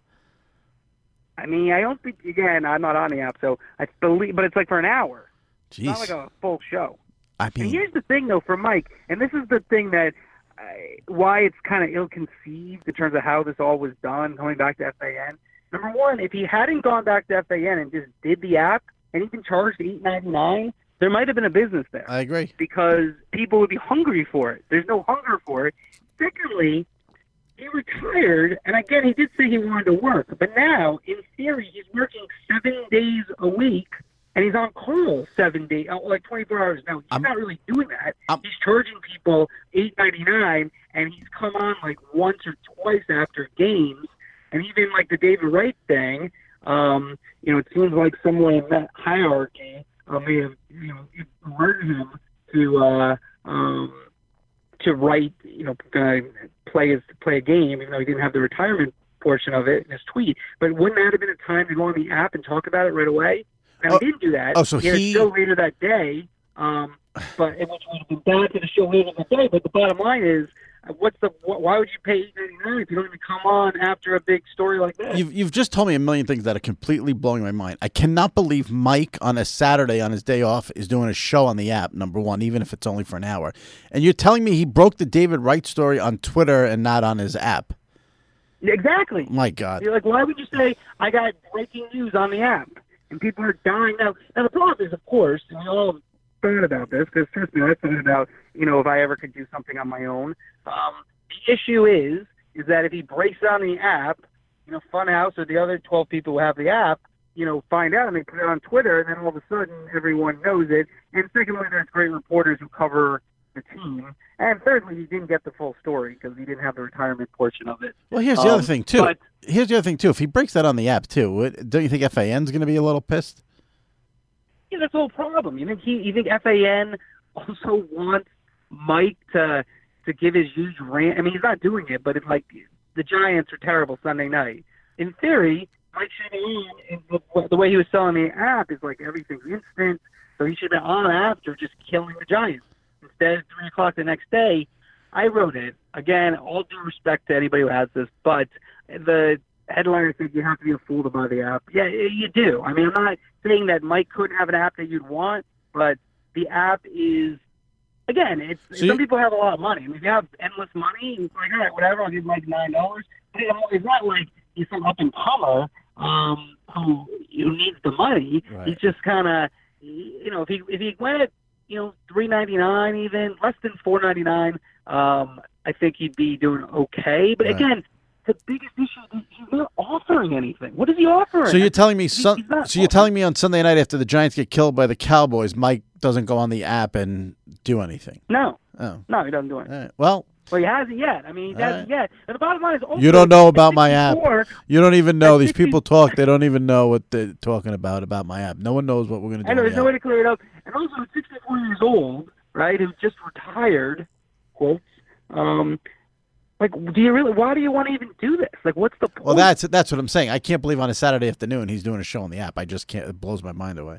I mean, I don't think again. I'm not on the app, so I believe, but it's like for an hour. Jeez. It's not like a full show. I And mean, here's the thing, though, for Mike, and this is the thing that I, why it's kind of ill-conceived in terms of how this all was done, going back to F A N. Number one, if he hadn't gone back to F A N and just did the app and even charged eight ninety-nine, there might have been a business there. I agree. Because people would be hungry for it. There's no hunger for it. Secondly, he retired, and again, he did say he wanted to work, but now, in theory, he's working seven days a week, and he's on call seven days, like twenty-four hours. Now, he's I'm, not really doing that. I'm, he's charging people eight ninety-nine, and he's come on like once or twice after games, and even like the David Wright thing, um, you know, it seems like someone in that hierarchy uh, may have, you know, alerted him to, uh, um, to write, you know, uh, play his, play a game, even though he didn't have the retirement portion of it in his tweet. But wouldn't that have been a time to go on the app and talk about it right away? And oh, he didn't do that. Oh, so he had he... a show later that day, um, but which would have been back to the show later that day. But the bottom line is, what's the? Why would you pay eight ninety-nine if you don't even come on after a big story like that? You've you've just told me a million things that are completely blowing my mind. I cannot believe Mike on a Saturday on his day off is doing a show on the app. Number one, even if it's only for an hour, and you're telling me he broke the David Wright story on Twitter and not on his app. Exactly. My God. You're like, why would you say I got breaking news on the app? And people are dying now. Now the problem is, of course, and we all thought about this because trust me, I thought about, you know, if I ever could do something on my own. Um, the issue is, is that if he breaks it on the app, you know, Funhouse or the other twelve people who have the app, you know, find out and they put it on Twitter, and then all of a sudden everyone knows it. And secondly, there's great reporters who cover the team. And thirdly, he didn't get the full story because he didn't have the retirement portion of it. Well, here's the um, other thing, too. But, here's the other thing, too. If he breaks that on the app, too, don't you think F A N's going to be a little pissed? Yeah, that's the whole problem. You think he, you think F A N also wants Mike to to give his huge rant? I mean, he's not doing it, but it's like the Giants are terrible Sunday night. In theory, Mike Shanahan, the, the way he was selling the app is like everything's instant, so he should have been on after just killing the Giants. Instead, three o'clock the next day, I wrote it. Again, all due respect to anybody who has this, but the headliner said you have to be a fool to buy the app. Yeah, you do. I mean, I'm not saying that Mike couldn't have an app that you'd want, but the app is, again, it's so some you, people have a lot of money. I mean, if you have endless money, it's like, all right, whatever, I'll give Mike nine dollars. But it's not like he's some up-and-comer um, who, who needs the money. Right. He's just kind of, you know, if he if he went, you know, three ninety-nine, even less than four ninety-nine, um, I think he'd be doing okay. But right. again, the biggest issue is he's not offering anything. What is he offering? So you're telling me, He- sun, he's not so you're telling me on Sunday night after the Giants get killed by the Cowboys, Mike doesn't go on the app and do anything? No, Oh, no, he doesn't do it. all right. Well, Well, he hasn't yet. I mean, he All hasn't yet. And the bottom line is, also, you don't know about at my app. sixty-four, You don't even know. At These sixty people talk. They don't even know what they're talking about about my app. No one knows what we're going to do. I know on there's the no way app. to clear it up. And also, at sixty-four years old, right, who just retired, quotes. Um, like, do you really? Why do you want to even do this? Like, what's the point? Well, that's that's what I'm saying. I can't believe on a Saturday afternoon he's doing a show on the app. I just can't. It blows my mind away.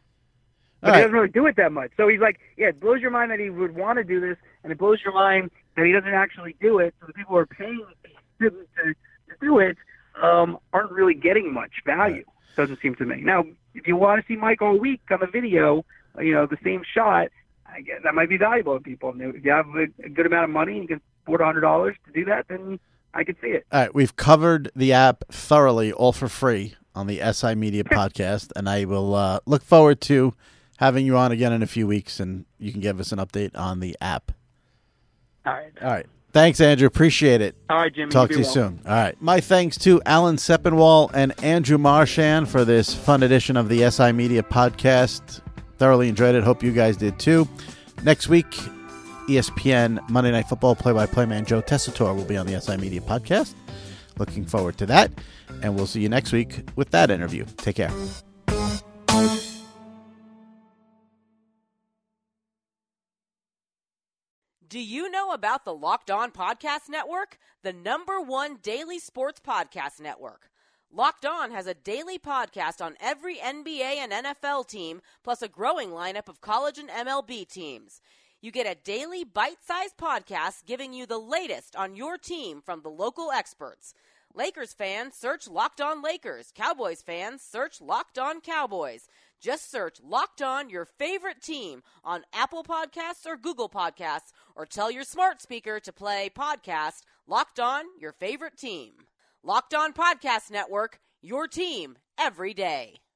But All he right. doesn't really do it that much. So he's like, yeah, it blows your mind that he would want to do this, and it blows your mind that he doesn't actually do it. So the people who are paying him to, to do it um, aren't really getting much value, doesn't seem to me. Now, if you want to see Mike all week on the video, you know, the same shot, I guess that might be valuable to people. And if you have a, a good amount of money and you can afford one hundred dollars to do that, then I could see it. All right, we've covered the app thoroughly, all for free, on the S I Media podcast, and I will uh, look forward to having you on again in a few weeks, and you can give us an update on the app. All right. All right. Thanks, Andrew. Appreciate it. All right, Jimmy. Talk to you well. soon. All right. My thanks to Alan Sepinwall and Andrew Marchand for this fun edition of the S I Media podcast. Thoroughly enjoyed it. Hope you guys did too. Next week, E S P N Monday Night Football play-by-play man Joe Tessitore will be on the S I Media podcast. Looking forward to that. And we'll see you next week with that interview. Take care. Do you know about the Locked On Podcast Network? The number one daily sports podcast network. Locked On has a daily podcast on every N B A and N F L team, plus a growing lineup of college and M L B teams. You get a daily bite-sized podcast giving you the latest on your team from the local experts. Lakers fans, search Locked On Lakers. Cowboys fans, search Locked On Cowboys. Just search Locked On Your Favorite Team on Apple Podcasts or Google Podcasts, or tell your smart speaker to play podcast Locked On Your Favorite Team. Locked On Podcast Network, your team every day.